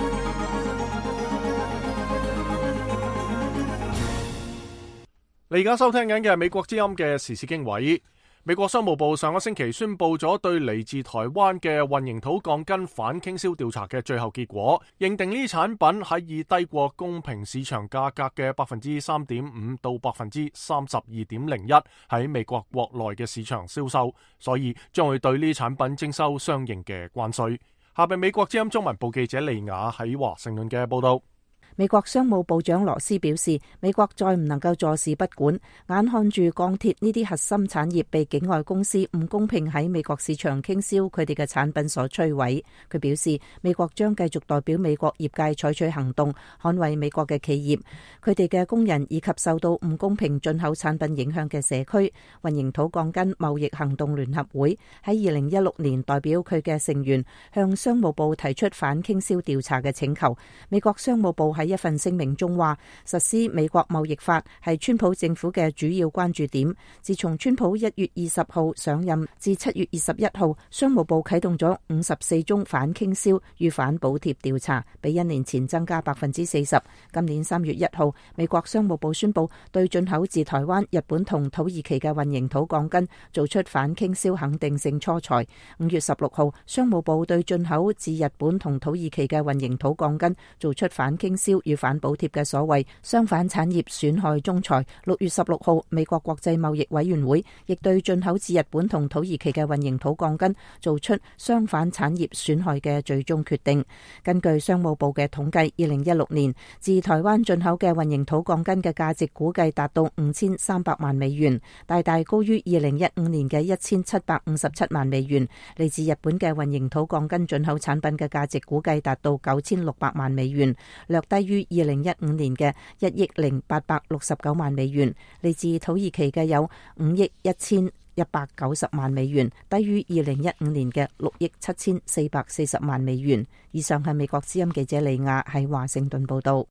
你而家收聽緊嘅係美國之音嘅時事經緯。美國商務部上個星期宣布咗對嚟自台灣嘅混凝土鋼筋反傾銷調查嘅最後結果，認定呢啲產品喺以低過公平市場價格嘅百分之三點五到百分之三十二點零一喺美國國內嘅市場銷售，所以將會對呢啲產品徵收相應嘅關稅。下邊美國之音中文部記者利亞喺華盛頓嘅報道。 美國商務部長羅斯表示，美國再唔能夠坐視不管，眼看住鋼鐵呢啲核心產業被境外公司唔公平喺美國市場傾銷佢哋嘅產品所摧毀。佢表示，美國將繼續代表美國業界採取行動，捍衛美國嘅企業、佢哋嘅工人以及受到唔公平進口產品影響嘅社區。混凝土鋼筋貿易行動聯合會喺二零一六年代表佢嘅成員向商務部提出反傾銷調查嘅請求。美國商務部喺一份聲明中話，實施美國貿易法係川普政府嘅主要關注點。自從川普一月二十號上任至七月二十一號，商務部啟動咗五十四宗反傾銷與反補貼調查，比一年前增加百分之四十。今年三月一號，美國商務部宣布對進口自台灣、日本同土耳其嘅混凝土鋼筋做出反傾銷肯定性初裁。五月十六號，商務部對進口自日本同土耳其嘅混凝土鋼筋做出反傾銷與反補貼嘅所謂相反產業損害仲裁。六月十六號，美國國際貿易委員會亦對進口自日本同土耳其嘅混凝土鋼筋做出相反產業損害嘅最終決定。根據商務部嘅統計，二零一六年自台灣進口嘅混凝土鋼筋嘅價值估計達到五千三百萬美元，大大高於二零一五年嘅一千七百五十七萬美元。嚟自日本嘅混凝土鋼筋進口產品嘅價值估計達到九千六百萬美元，略低於二零一五年嘅一億零八百六十九萬美元。嚟自土耳其嘅有五億一千一百九十萬美元，低於二零一五年嘅六億七千四百四十萬美元。以上係美國之音記者利亞喺華盛頓報道。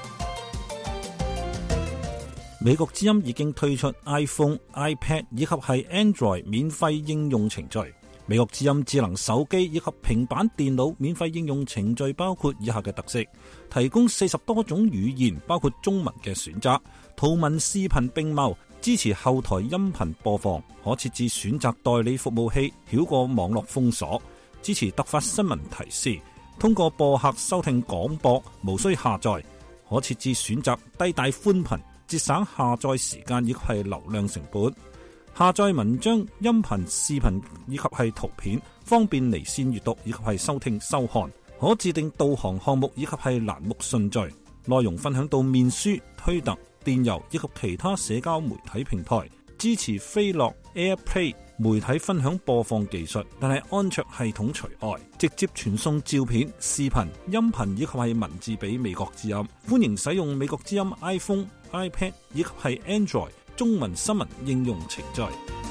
美國之音已經推出 iPhone、iPad 以及係 Android 免費應用程序。美國之音智能手機以及平板電腦免費應用程序包括以下嘅特色：提供四十多種語言，包括中文嘅選擇，圖文視頻並茂，支持後台音頻播放，可設置選擇代理服務器，繞過網絡封鎖，支持突發新聞提示，通過播客收聽廣播，無需下載，可設置選擇低帶寬頻，節省下載時間以及係流量成本。下載文章、音頻、視頻以及係圖片，方便離線閱讀以及係收聽收看。可自定導航項目以及係欄目順序。內容分享到面書、推特、電郵以及其他社交媒體平台。支持飛樂 AirPlay 媒體分享播放技術，但係安卓系統除外。直接傳送照片、視頻、音頻以及係文字俾美國之音。歡迎使用美國之音 iPhone、iPad 以及係 Android中文新聞應用程序。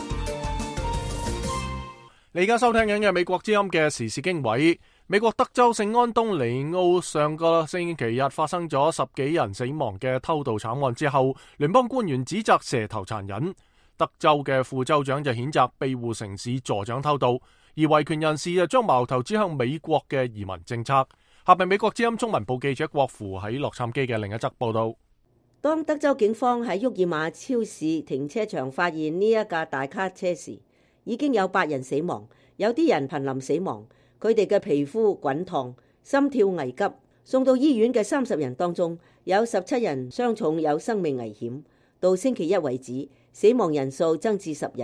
你而家收聽緊嘅美國之音嘅時事經緯。美國德州聖安東尼奧上個星期日發生咗十幾人死亡嘅偷渡慘案之後，聯邦官員指責蛇頭殘忍。德州嘅副州長就譴責庇護城市助長偷渡，而維權人士就將矛頭指向美國嘅移民政策。下邊美國之音中文部記者郭芙喺洛杉磯嘅另一則報道。 當德州警方喺沃爾瑪超市停車場發現呢一架大卡車時，已經有八人死亡，有啲人瀕臨死亡，佢哋嘅皮膚滾燙，心跳危急。送到醫院嘅三十人當中，有十七人傷重，有生命危險。到星期一為止，死亡人數增至十人。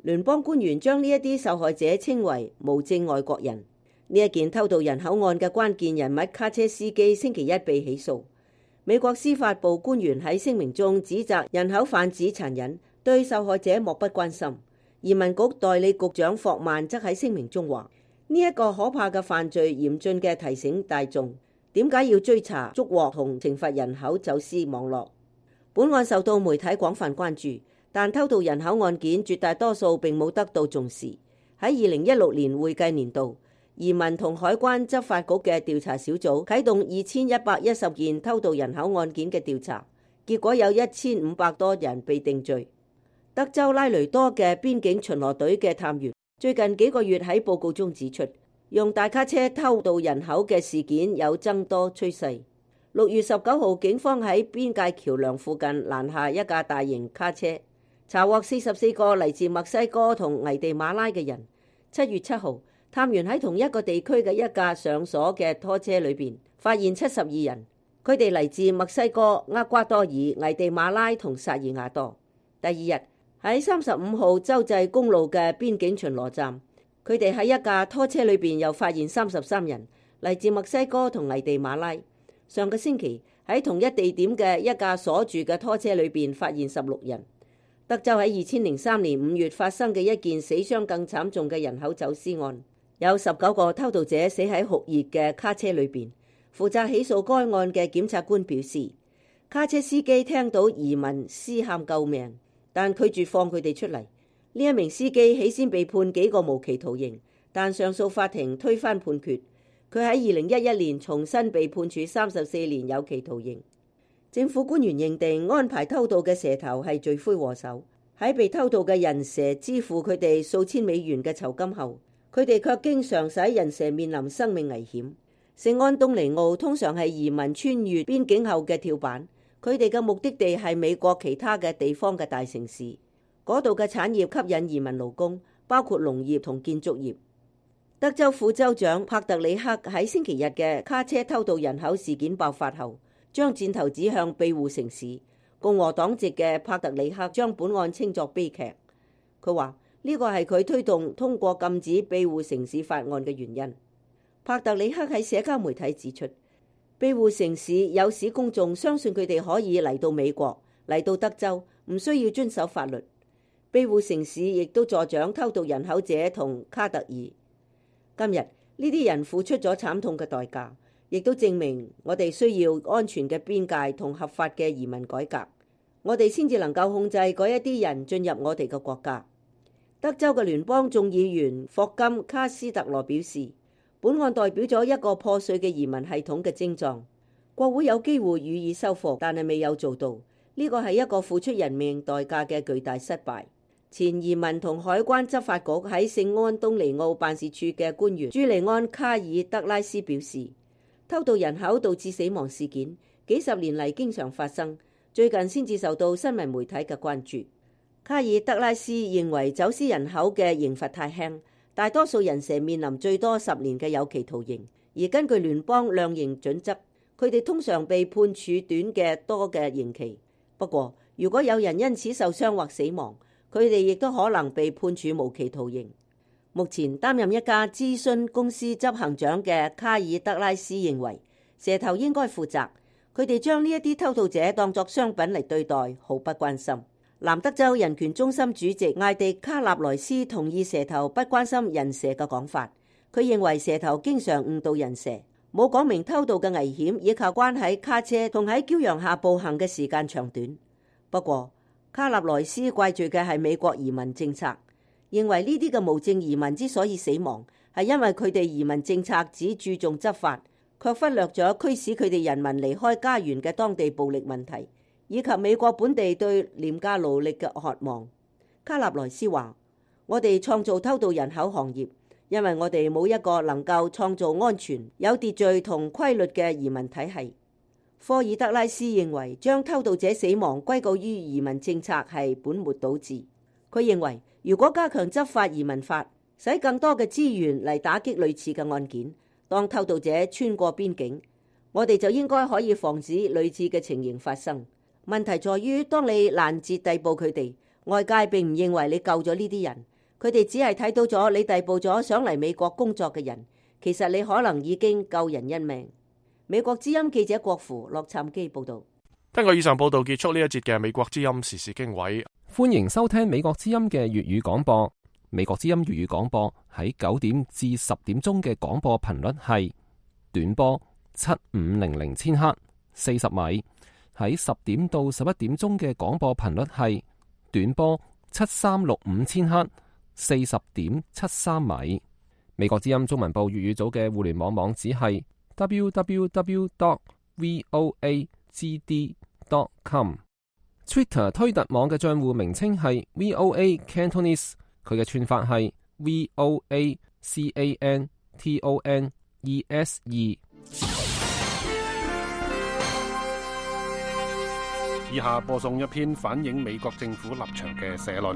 聯邦官員將呢一啲受害者稱為無證外國人。呢一件偷渡人口案嘅關鍵人物卡車司機星期一被起訴。美國司法部官員喺聲明中指責人口販子殘忍，對受害者漠不關心。移民局代理局長霍曼則喺聲明中話：呢一個可怕嘅犯罪嚴峻嘅提醒大眾，點解要追查、捉獲同懲罰人口走私網絡。本案受到媒體廣泛關注，但偷渡人口案件絕大多數並冇得到重視。喺二零一六年會計年度，移民同海關執法局嘅調查小組啟動二千一百一十件偷渡人口案件嘅調查，結果有一千五百多人被定罪。德州拉雷多嘅邊境巡邏隊嘅探員最近幾個月喺報告中指出，用大卡車偷渡人口嘅事件有增多趨勢。六月十九號，警方喺邊界橋梁附近攔下一架大型卡車，查獲四十四個嚟自墨西哥同危地馬拉嘅人。七月七號，探員喺同一個地區嘅一架上鎖嘅拖車裏邊發現七十二人，佢哋嚟自墨西哥、厄瓜多爾、危地馬拉同薩爾瓦多。第二日，喺三十五號州際公路嘅邊境巡邏站，佢哋喺一架拖車裏邊又發現三十三人，嚟自墨西哥同危地馬拉。上個星期喺同一地點嘅一架鎖住嘅拖車裏邊發現十六人。德州喺二千零三年五月發生嘅一件死傷更慘重嘅人口走私案，有十九個偷渡者死喺酷熱嘅卡車裏邊。負責起訴該案嘅檢察官表示，卡車司機聽到移民嘶喊救命，但拒絕放佢哋出嚟。呢一名司機起先被判幾個無期徒刑，但上訴法庭推翻判決。佢喺二零一一年重新被判處三十四年有期徒刑。政府官員認定安排偷渡嘅蛇頭係罪魁禍首。喺被偷渡嘅人蛇支付佢哋數千美元嘅酬金後，佢哋卻經常使人蛇面臨生命危險。聖安東尼奧通常係移民穿越邊境後嘅跳板，佢哋嘅目的地係美國其他嘅地方嘅大城市。嗰度嘅產業吸引移民勞工，包括農業同建築業。德州副州長帕特里克喺星期日嘅卡車偷渡人口事件爆發後，將箭頭指向庇護城市。共和黨籍嘅帕特里克將本案稱作悲劇。佢話呢個係佢推動通過禁止庇護城市法案嘅原因。帕特里克喺社交媒體指出，庇護城市有使公眾相信佢哋可以嚟到美國，嚟到德州，唔需要遵守法律。庇護城市亦都助長偷渡人口者同卡特爾。今日呢啲人付出咗慘痛嘅代價，亦都證明我哋需要安全嘅邊界同合法嘅移民改革，我哋先至能夠控制嗰一啲人進入我哋嘅國家。德州嘅聯邦眾議員霍金卡斯特羅表示，本案代表咗一個破碎嘅移民系統嘅症狀，國會有機會予以修復，但係未有做到。呢個係一個付出人命代價嘅巨大失敗。前移民同海關執法局喺聖安東尼奧辦事處嘅官員朱利安卡爾德拉斯表示，偷渡人口導致死亡事件幾十年嚟經常發生，最近先至受到新聞媒體嘅關注。卡爾德拉斯認為走私人口嘅刑罰太輕，大多數人蛇面臨最多十年嘅有期徒刑，而根據聯邦量刑準則，佢哋通常被判處短嘅多嘅刑期。不過，如果有人因此受傷或死亡，佢哋亦都可能被判處無期徒刑。目前擔任一家諮詢公司執行長嘅卡爾德拉斯認為，蛇頭應該負責，佢哋將呢一啲偷渡者當作商品嚟對待，毫不關心。南德州人權中心主席艾迪卡納萊斯同意蛇頭不關心人蛇嘅講法，佢認為蛇頭經常誤導人蛇，冇講明偷渡嘅危險以及關喺卡車同喺驕陽下步行嘅時間長短。不過，卡納萊斯怪罪嘅係美國移民政策，認為呢啲嘅無證移民之所以死亡，係因為佢哋移民政策只注重執法，卻忽略咗驅使佢哋人民離開家園嘅當地暴力問題，以及美國本地對廉價勞力嘅渴望。卡納萊斯話：我哋創造偷渡人口行業，因為我哋冇一個能夠創造安全、有秩序同規律嘅移民體系。科爾德拉斯認為將偷渡者死亡歸咎於移民政策係本末倒置。佢認為如果加強執法移民法，使更多嘅資源嚟打擊類似嘅案件，當偷渡者穿過邊境，我哋就應該可以防止類似嘅情形發生。問題在於，當你攔截逮捕佢哋，外界並唔認為你救咗呢啲人， 佢哋只係睇到咗你逮捕咗想嚟美國工作嘅人，其實你可能已經救人一命。美國之音記者郭芙洛杉磯報道。 聽過以上報道，結束呢一節嘅美國之音時事經緯。 歡迎收聽美國之音嘅粵語廣播。美國之音粵語廣播喺九點至十點鐘嘅廣播頻率係短波七五零零千赫四十米，喺十點到十一點鐘嘅廣播頻率係短波七三六五千赫四十點七三米。美國之音中文部粵語組嘅互聯網網址係 double-u double-u double-u dot voa g d dot com。Twitter 推特網嘅賬戶名稱係 V O A Cantonese， 佢嘅串法係 V O A C A N T O N E S E。 以下播送一篇反映美國政府立場嘅社論。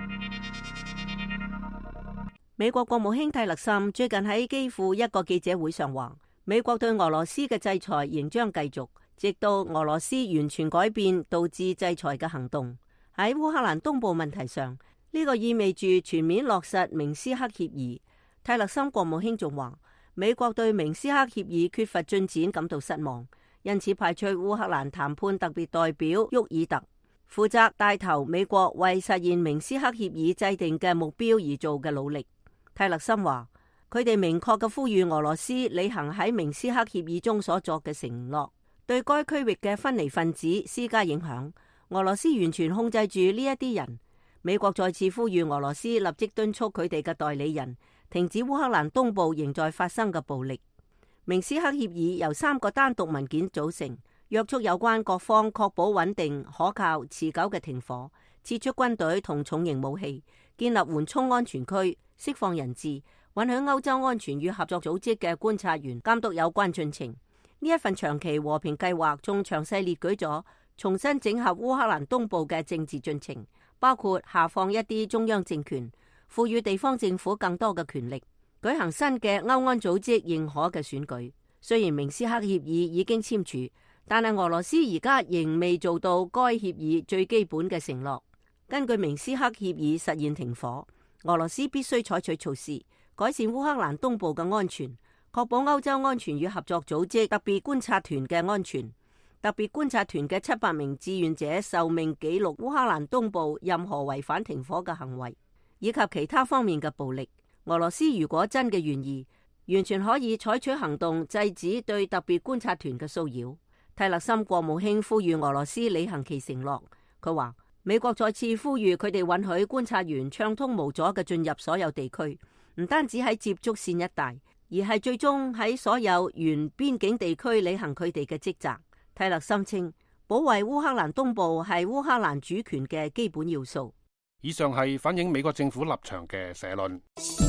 美國國務卿蒂勒森最近喺基輔一個記者會上話，美國對俄羅斯嘅制裁仍將繼續，直到俄羅斯完全改變導致制裁嘅行動。喺烏克蘭東部問題上，呢個意味住全面落實明斯克協議。蒂勒森國務卿仲話，美國對明斯克協議缺乏進展感到失望，因此派出烏克蘭談判特別代表沃爾特，負責帶頭美國為實現明斯克協議制定嘅目標而做嘅努力。蒂勒森話，佢哋明確嘅呼籲俄羅斯履行喺明斯克協議中所作嘅承諾，對該區域嘅分離分子施加影響。俄羅斯完全控制住呢一啲人。美國再次呼籲俄羅斯立即敦促佢哋嘅代理人停止烏克蘭東部仍在發生嘅暴力。明斯克協議由三個單獨文件組成，約束有關各方確保穩定、可靠、持久嘅停火，撤出軍隊同重型武器，建立緩衝安全區，釋放人質，允許歐洲安全與合作組織嘅觀察員監督有關進程。呢一份長期和平計劃仲詳細列舉咗重新整合烏克蘭東部嘅政治進程，包括下放一啲中央政權，賦予地方政府更多嘅權力，舉行新嘅歐安組織認可嘅選舉。雖然明斯克協議已經簽署，但係俄羅斯而家仍未做到該協議最基本嘅承諾。根據明斯克協議實現停火，俄羅斯必須採取措施改善烏克蘭東部嘅安全，確保歐洲安全與合作組織特別觀察團嘅安全。特別觀察團嘅七百名志願者受命記錄烏克蘭東部任何違反停火嘅行為，以及其他方面嘅暴力。俄羅斯如果真嘅願意，完全可以採取行動制止對特別觀察團嘅騷擾。蒂勒森國務卿呼籲俄羅斯履行其承諾。佢話，美國再次呼籲佢哋允許觀察員暢通無阻嘅進入所有地區，唔單止喺接觸線一帶，而係最終喺所有沿邊境地區履行佢哋嘅職責。蒂勒森稱，保衛烏克蘭東部係烏克蘭主權嘅基本要素。 以上係反映美國政府立場嘅社論。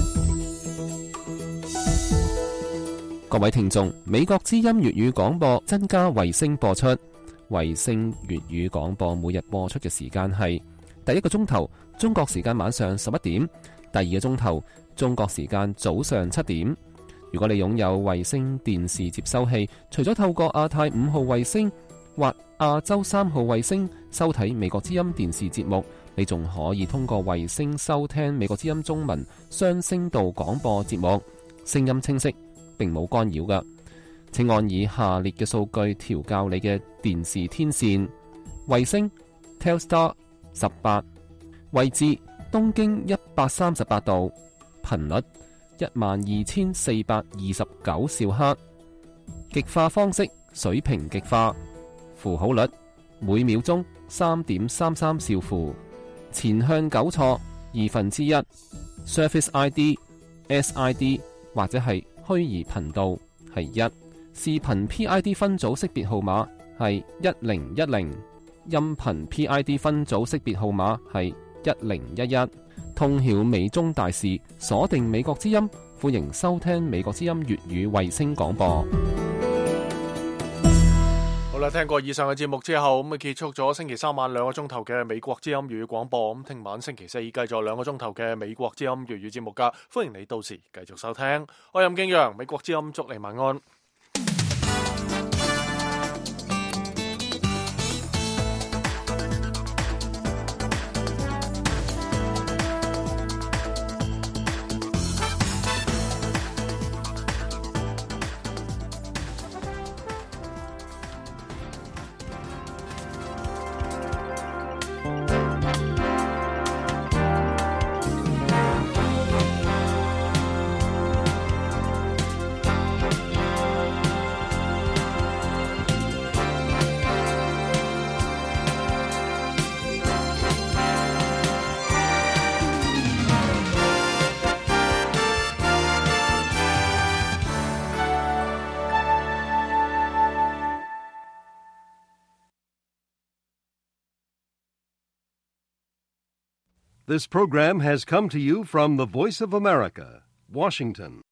各位聽眾，美國之音粵語廣播增加衛星播出。衛星粵語廣播每日播出嘅時間係第一個鐘頭中國時間晚上十一點，第二個鐘頭中國時間早上七點。如果你擁有衛星電視接收器，除咗透過亞太五號衛星或亞洲三號衛星收睇美國之音電視節目，你仲可以通過衛星收聽美國之音中文雙聲道廣播節目，聲音清晰，並冇干擾㗎。請按以下列嘅數據調校你嘅電視天線：衛星 Telstar 十八，位置東經一百三十八度，頻率一萬二千四百二十九兆赫，極化方式水平極化，符號率每秒鐘三點三三兆符，前向糾錯二分之一 ，Surface I D、S I D 或者係虛擬頻道係一，視頻 P I D 分組識別號碼係一零一零，音頻 P I D 分組識別號碼係一零一一。通曉美中大事，鎖定美國之音，歡迎收聽美國之音粵語衛星廣播。 好啦，聽過以上嘅節目之後，咁啊結束咗星期三晚兩個鐘頭嘅美國之音粵語廣播。咁聽晚星期四繼續兩個鐘頭嘅美國之音粵語節目噶，歡迎你到時繼續收聽。我係任敬陽，美國之音祝你晚安。 This program has come to you from the Voice of America, Washington.